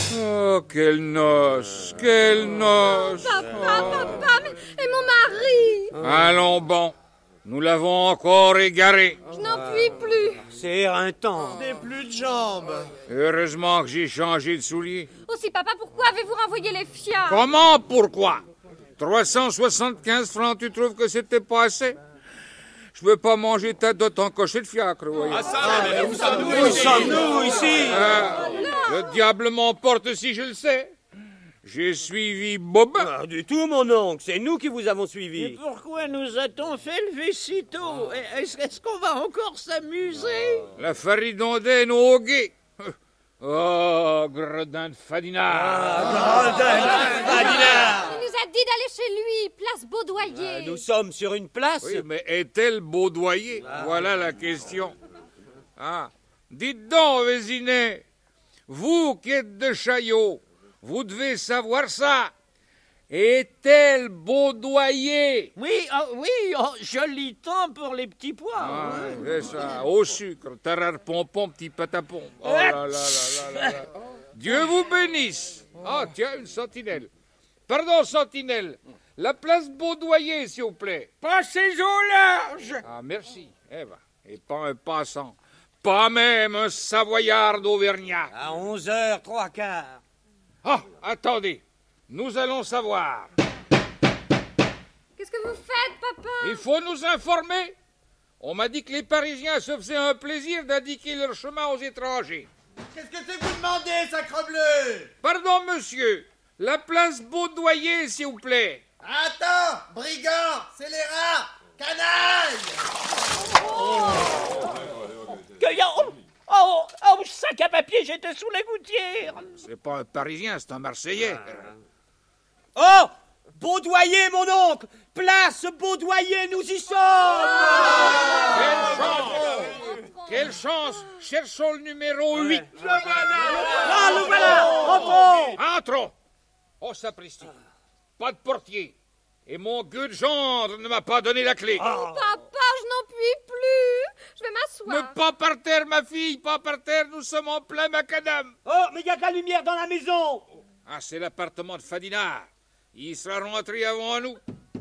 Quelle noce! Papa, mais et mon mari? Allons bon, nous l'avons encore égaré. Je n'en puis plus. C'est éreintant. Des plus de jambes. Heureusement que j'ai changé de souliers. Aussi, papa, pourquoi avez-vous renvoyé les fiards? Comment, pourquoi? 375 francs, tu trouves que c'était pas assez? Je veux pas manger ta dot en cocher de fiacre, voyez. Ah ça, mais où sommes-nous ici? Le diable m'emporte si je le sais. J'ai suivi Bobin. Pas du tout, mon oncle. C'est nous qui vous avons suivi. Mais pourquoi nous a-t-on fait lever si tôt? Est-ce qu'on va encore s'amuser? La faridondaine au guet. Oh, gredin de Fadinard. Gredin de Fadinard. Il nous a dit d'aller chez lui, place Baudoyer. Nous sommes sur une place. Oui, mais est-elle Baudoyer? Voilà la question. Ah, dites donc, Vésinet, vous qui êtes de Chaillot, vous devez savoir ça. Est-elle Baudoyer? Oui, joli temps pour les petits pois. Ah, c'est ça, au sucre, tarar pompon, petit patapon. Oh là là là là là. Dieu vous bénisse. Ah, tiens, une sentinelle. Pardon, sentinelle. La place Baudoyer, s'il vous plaît. Passez au large. Ah, merci. Eh ben, et pas un passant. Pas même un savoyard d'Auvergnat. À 11h, 3/4. Ah, attendez. Nous allons savoir. Qu'est-ce que vous faites, papa? Il faut nous informer. On m'a dit que les Parisiens se faisaient un plaisir d'indiquer leur chemin aux étrangers. Qu'est-ce que c'est que vous demandez, sacrebleu? Pardon, monsieur. La place Baudoyer, s'il vous plaît. Attends, brigand, scélérat, canaille! Oh, sac à papier, j'étais sous la gouttière. C'est pas un Parisien, c'est un Marseillais. Oh! Baudoyer, mon oncle! Place Baudoyer, nous y sommes! Quelle chance! Cherchons le numéro 8. Le voilà! Entrons! Entrons! Oh, sapristi. Pas de portier. Et mon gueux de gendre ne m'a pas donné la clé. Papa, je n'en puis plus. Je vais m'asseoir. Mais pas par terre, ma fille, pas par terre, nous sommes en plein macadam. Oh, mais il y a de la lumière dans la maison! Ah, c'est l'appartement de Fadinard. Il sera rentré avant nous.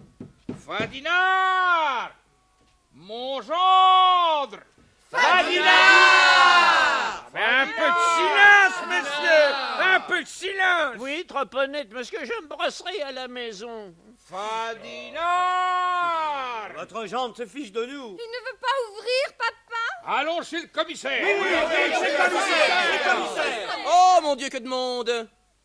Fadinard! Mon gendre! Fadinard! Un peu de silence, monsieur! Un peu de silence! Oui, trop honnête, monsieur, je me brosserai à la maison. Fadinard! Votre gendre se fiche de nous. Il ne veut pas ouvrir, papa? Allons chez le commissaire! Oui, chez le commissaire! Oh, mon Dieu, que de monde!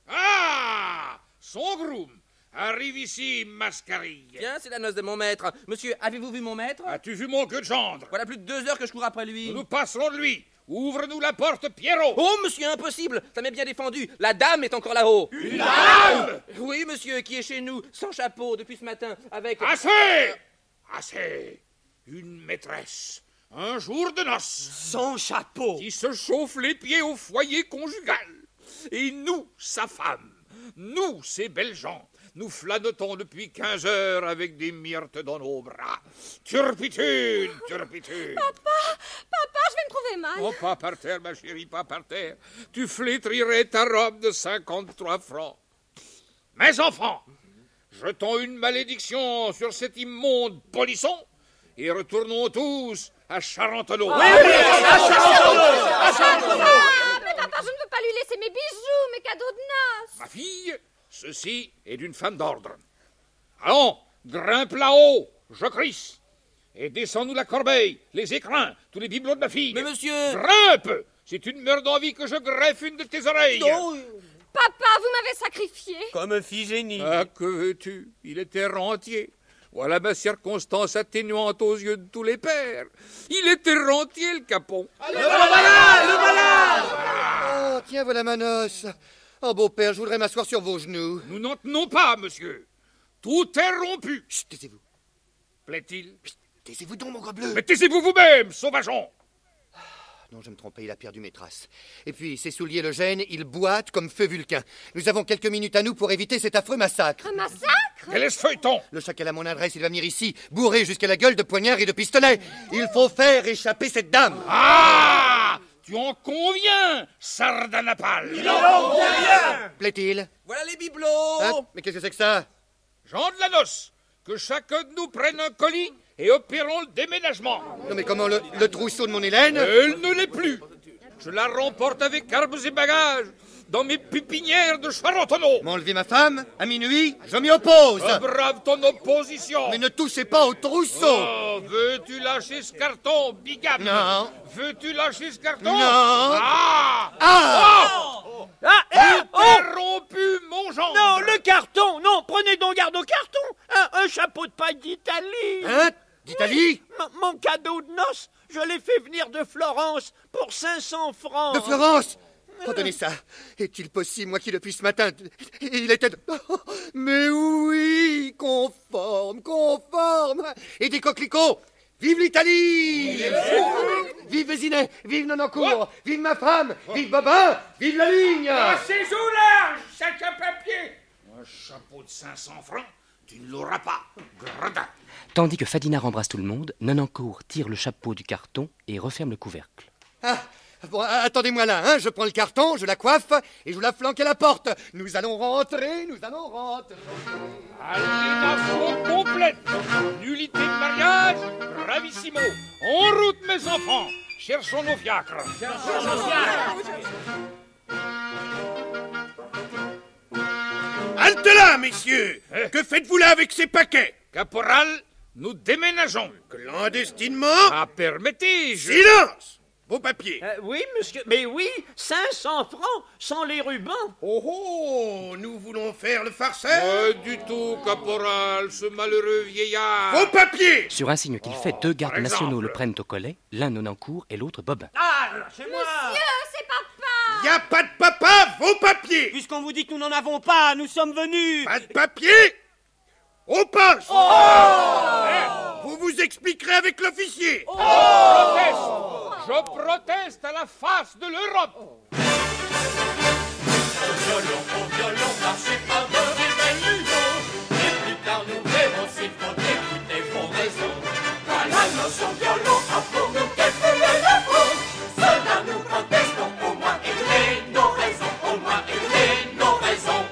Ah! Son groom! Arrive ici, mascarille. Tiens, c'est la noce de mon maître. Monsieur, avez-vous vu mon maître? As-tu vu mon queue de gendre? Voilà plus de 2 heures que je cours après lui. Nous passerons de lui. Ouvre-nous la porte, Pierrot. Oh, monsieur, impossible. Ça m'est bien défendu. La dame est encore là-haut. Une dame? Oui, monsieur, qui est chez nous, sans chapeau, depuis ce matin, avec... Assez! Assez! Une maîtresse. Un jour de noces. Sans chapeau. Qui se chauffe les pieds au foyer conjugal. Et nous, sa femme. Nous, ces belles gens. Nous flânotons depuis 15 heures avec des myrtes dans nos bras. Turpitude, turpitude. Papa, je vais me trouver mal. Oh, pas par terre, ma chérie, pas par terre. Tu flétrirais ta robe de 53 francs. Mes enfants, jetons une malédiction sur cet immonde polisson et retournons tous à Charentonneau. Oui, à Charentonneau. Mais papa, je ne veux pas lui laisser mes bijoux, mes cadeaux de noces. Ma fille, ceci est d'une femme d'ordre. Allons, grimpe là-haut, je crisse. Et descends-nous la corbeille, les écrins, tous les bibelots de ma fille. Mais monsieur... Grimpe! Si tu ne meurs d'envie que je greffe une de tes oreilles. Non. Papa, vous m'avez sacrifié. Comme Phigénie. Ah, que veux-tu? Il était rentier. Voilà ma circonstance atténuante aux yeux de tous les pères. Il était rentier, le capon. Le voilà! Oh, tiens, voilà ma noce. Oh, beau-père, je voudrais m'asseoir sur vos genoux. Nous n'en tenons pas, monsieur. Tout est rompu. Chut, taisez-vous. Plaît-il? Chut, taisez-vous donc, mon gros bleu. Mais taisez-vous vous-même, sauvageon. Non, je me trompais, il a perdu mes traces. Et puis, ses souliers le gênent, il boite comme feu Vulcain. Nous avons quelques minutes à nous pour éviter cet affreux massacre. Un massacre? Quel est ce feuilleton? Le chacal a mon adresse, il va venir ici, bourré jusqu'à la gueule de poignards et de pistolets. Il faut faire échapper cette dame. Ah! Tu en conviens, sardanapale. Il en convient. Plaît-il? Voilà les bibelots. Hein? Mais qu'est-ce que c'est que ça? Jean de la noce, que chacun de nous prenne un colis et opérons le déménagement. Non mais comment le trousseau de mon Hélène? Elle ne l'est plus. Je la remporte avec arbres et bagages dans mes pépinières de Charentonneau. M'enlever ma femme à minuit, je m'y oppose. Brave ton opposition. Mais ne touchez pas au trousseau. Oh, veux-tu lâcher ce carton, bigame? Non. Veux-tu lâcher ce carton? Non. Ah! Oh! Interrompu, mon genre. Non, le carton. Non, prenez donc garde au carton. Un chapeau de paille d'Italie. Hein? D'Italie? Mon cadeau de noces, je l'ai fait venir de Florence pour 500 francs. De Florence? Oh, donnez ça. Est-il possible, moi qui depuis ce matin... Il était... Oh, mais oui, conforme. Et des coquelicots. Vive l'Italie! Vive Vésinet, vive Nonancourt, vive ma femme, vive Bobin, vive la ligne! C'est au large, sac à papier. Un chapeau de 500 francs, tu ne l'auras pas. Gredin. Tandis que Fadinard embrasse tout le monde, Nonancourt tire le chapeau du carton et referme le couvercle. Ah, bon, attendez-moi là, hein, je prends le carton, je la coiffe et je vous la flanque à la porte. Nous allons rentrer. Aliénation complète, nullité de mariage, bravissimo. En route, mes enfants, cherchons nos fiacres. Halte là, messieurs! Que faites-vous là avec ces paquets? Caporal, nous déménageons. Clandestinement? Ah, permettez-je... Silence! Vos papiers. Oui, monsieur, mais oui, 500 francs, sans les rubans. Oh, nous voulons faire le farceur? Du tout, caporal, ce malheureux vieillard. Vos papiers! Sur un signe qu'il fait, deux gardes nationaux le prennent au collet, l'un Nonancourt et l'autre Bobin. Ah, c'est moi. Monsieur, c'est papa! Y a pas de papa, vos papiers! Puisqu'on vous dit que nous n'en avons pas, nous sommes venus. Pas de papiers? Au poste! Vous vous expliquerez avec l'officier! Je proteste à la face de l'Europe. Au violon, marchez pas de réveillon. Et plus tard nous verrons s'il faut écouter vos raisons. Voilà nos violon, a pour nous calculer la faute. Cela nous protestons, au moins écouter nos raisons, au moins écouter nos raisons.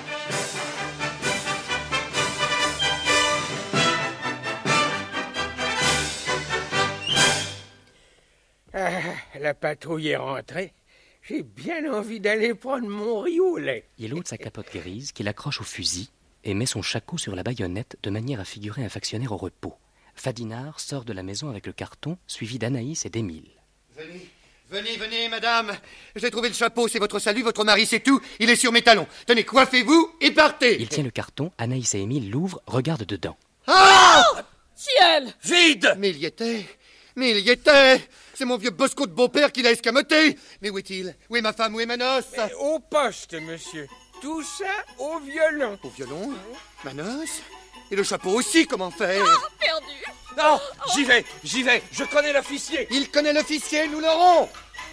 La patrouille est rentrée. J'ai bien envie d'aller prendre mon riz au lait. Il ôte sa capote grise qu'il accroche au fusil et met son shako sur la baïonnette de manière à figurer un factionnaire au repos. Fadinard sort de la maison avec le carton, suivi d'Anaïs et d'Émile. Venez, madame. J'ai trouvé le chapeau, c'est votre salut, votre mari, c'est tout. Il est sur mes talons. Tenez, coiffez-vous et partez. Il tient le carton, Anaïs et Émile l'ouvrent, regardent dedans. Ah! Ciel! Vide! Mais il y était. C'est mon vieux Bosco de beau-père qui l'a escamoté. Mais où est-il? Où est ma femme? Où est ma noce? Au poste, monsieur. Tout ça au violon. Au violon? Ma noce? Et le chapeau aussi, comment faire? Perdu! Non, j'y vais, je connais l'officier. Il connaît l'officier, nous l'aurons.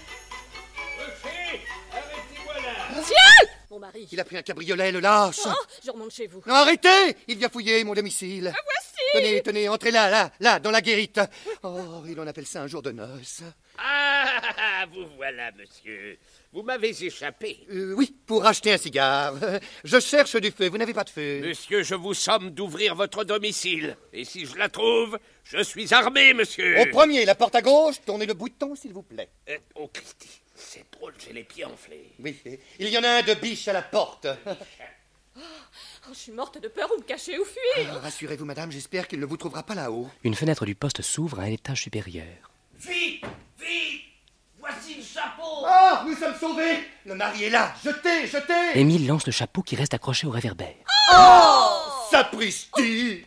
Ciel! Mon mari. Il a pris un cabriolet, le lâche. Oh, je remonte chez vous. Non, arrêtez! Il vient fouiller mon domicile. Voici! Tenez, entrez là, dans la guérite. Oh, il en appelle ça un jour de noces. Ah, vous voilà, monsieur. Vous m'avez échappé. Oui, pour acheter un cigare. Je cherche du feu, vous n'avez pas de feu. Monsieur, je vous somme d'ouvrir votre domicile. Et si je la trouve, je suis armé, monsieur. Au premier, la porte à gauche, tournez le bouton, s'il vous plaît. Oh, Christy, c'est drôle, j'ai les pieds enflés. Oui, il y en a un de biche à la porte. Je suis morte de peur ou me cacher ou fuir. Rassurez-vous, madame, j'espère qu'il ne vous trouvera pas là-haut. Une fenêtre du poste s'ouvre à un étage supérieur. Vite! Voici le chapeau! Ah, nous sommes sauvés! Le mari est là! Jetez! Émile lance le chapeau qui reste accroché au réverbère. Oh! Sapristi!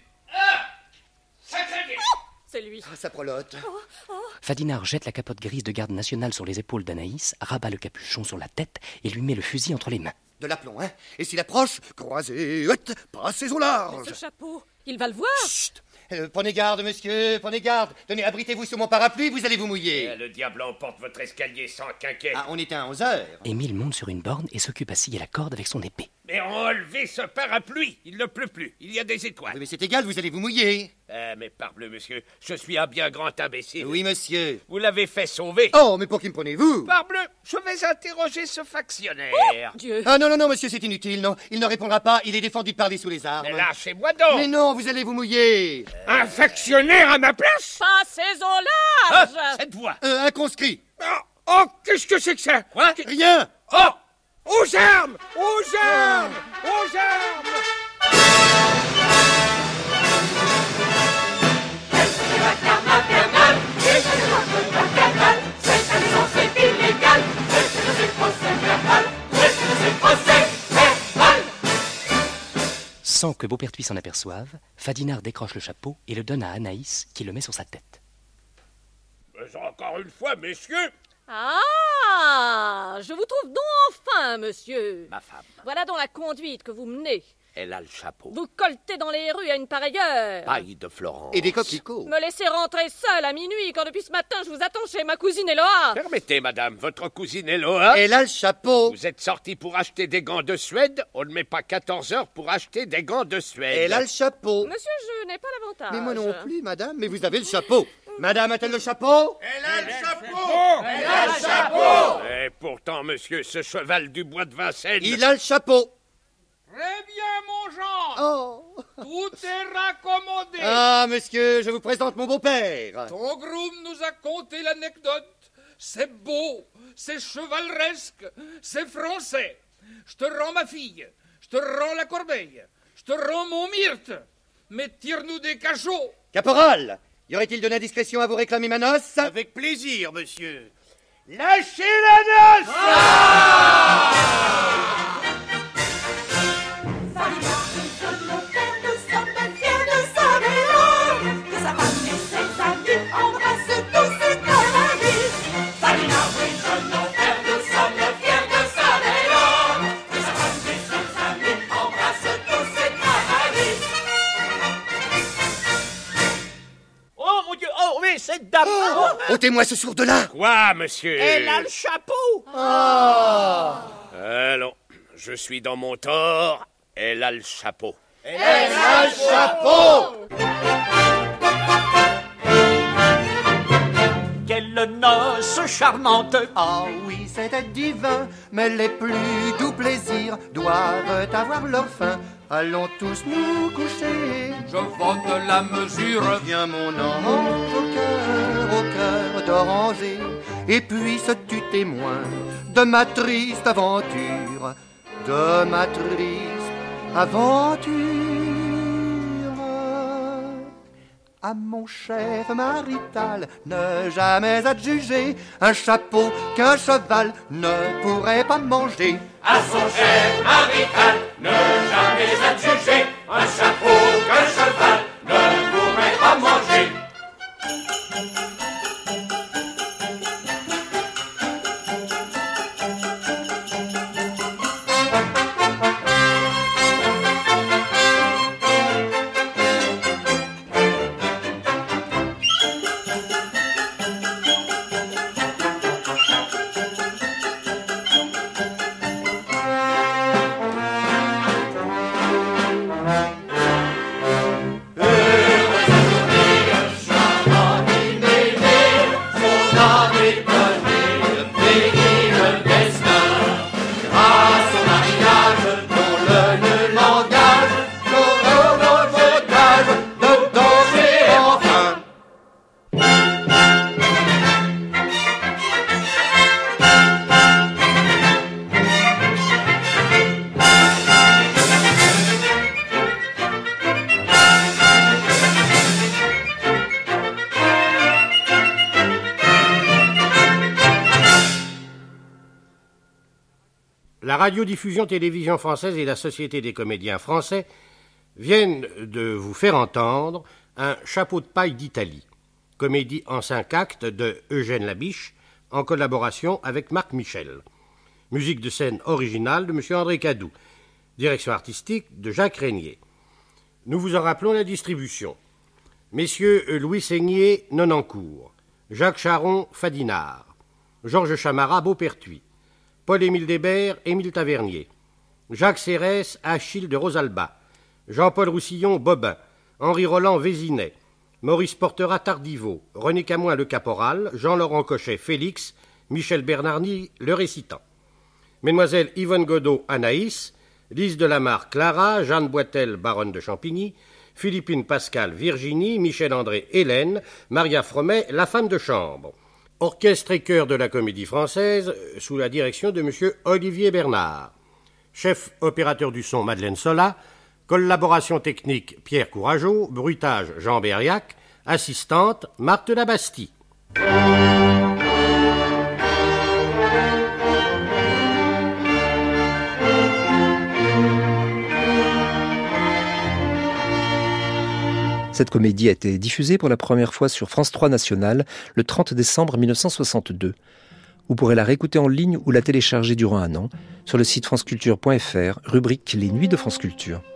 C'est lui. Ça prelote. Fadinard jette la capote grise de garde nationale sur les épaules d'Anaïs, rabat le capuchon sur la tête et lui met le fusil entre les mains. De l'aplomb, hein? Et s'il approche, croisez, passez au large! Ce chapeau, il va le voir! Chut! Prenez garde, monsieur, prenez garde. Tenez, abritez-vous sous mon parapluie, vous allez vous mouiller. Le diable emporte votre escalier sans quinquet. Ah, on éteint à 11h. Émile monte sur une borne et s'occupe à scier la corde avec son épée. Mais enlevez ce parapluie, il ne pleut plus, il y a des étoiles. Mais c'est égal, vous allez vous mouiller. Mais parbleu, monsieur, je suis un bien grand imbécile. Oui, monsieur. Vous l'avez fait sauver. Oh, mais pour qui me prenez-vous? Parbleu, je vais interroger ce factionnaire. Oh, Dieu. Ah non, monsieur, c'est inutile, non. Il ne répondra pas, il est défendu de parler sous les armes. Mais lâchez-moi donc. Mais non, vous allez vous mouiller. Un factionnaire à ma place? Passez au large. Cette voix. Un conscrit. Oh, qu'est-ce que c'est que ça? Quoi? Rien. Oh! Aux armes! Aux armes! Aux armes! Sans que Beaupertuis s'en aperçoive, Fadinard décroche le chapeau et le donne à Anaïs, qui le met sur sa tête. Mais encore une fois, messieurs! Ah, je vous trouve donc enfin, monsieur. Ma femme. Voilà donc la conduite que vous menez. Elle a le chapeau. Vous coltez dans les rues à une pareille heure. Paille de Florence. Et des coquelicots. Me laisser rentrer seule à minuit quand depuis ce matin je vous attends chez ma cousine Eloa. Permettez, madame, votre cousine Eloa. Elle a le chapeau. Vous êtes sortie pour acheter des gants de Suède. On ne met pas 14 heures pour acheter des gants de Suède. Elle a le chapeau. Monsieur, je n'ai pas l'avantage. Mais moi non plus, madame, mais vous avez le chapeau. Madame a-t-elle le chapeau? Elle a le chapeau. Elle a le chapeau. Et pourtant, monsieur, ce cheval du bois de Vincennes... Il a le chapeau. Très bien, mon Jean. Oh. Tout est raccommodé. Ah, monsieur, je vous présente mon beau-père. Ton groom nous a conté l'anecdote. C'est beau, c'est chevaleresque, c'est français. Je te rends ma fille, je te rends la corbeille, je te rends mon myrte. Mais tire-nous des cachots. Caporal, y aurait-il de l'indiscrétion à vous réclamer ma noce? Avec plaisir, monsieur. Lâchez la noce! Cette dame... ôtez-moi ce sourd-là. Quoi, monsieur? Elle a le chapeau. Allons, je suis dans mon tort. Elle a le chapeau. Elle a le chapeau. Quelle noce charmante. Ah oui, c'était divin, mais les plus doux plaisirs doivent avoir leur fin. Allons tous nous coucher. Je vote la mesure. Viens mon ange au cœur d'oranger, et puisses-tu témoin de ma triste aventure, de ma triste aventure. À mon chef marital, ne jamais adjuger un chapeau qu'un cheval ne pourrait pas manger. À son chef marital, ne jamais adjuger un chapeau qu'un cheval ne pourrait pas manger. La radiodiffusion télévision française et la Société des comédiens français viennent de vous faire entendre un chapeau de paille d'Italie, comédie en 5 actes de Eugène Labiche, en collaboration avec Marc Michel. Musique de scène originale de M. André Cadou. Direction artistique de Jacques Régnier. Nous vous en rappelons la distribution. Messieurs Louis Seignier, Nonancourt. Jacques Charon, Fadinard. Georges Chamara, Beaupertuis. Paul-Émile Débert, Émile Tavernier. Jacques Cérès, Achille de Rosalba, Jean-Paul Roussillon, Bobin, Henri Roland, Vésinet, Maurice Portera, Tardiveau, René Camoin, le caporal, Jean-Laurent Cochet, Félix, Michel Bernardi, le récitant. Mesdemoiselles Yvonne Godot, Anaïs, Lise de Lamarre, Clara, Jeanne Boitel, baronne de Champigny, Philippine Pascal, Virginie, Michel André, Hélène, Maria Fromet, la femme de chambre. Orchestre et chœur de la Comédie Française, sous la direction de M. Olivier Bernard. Chef opérateur du son, Madeleine Sola. Collaboration technique, Pierre Courageau. Bruitage, Jean Berriac. Assistante, Marthe Labastie. Cette comédie a été diffusée pour la première fois sur France 3 National le 30 décembre 1962. Vous pourrez la réécouter en ligne ou la télécharger durant un an sur le site franceculture.fr, rubrique Les Nuits de France Culture.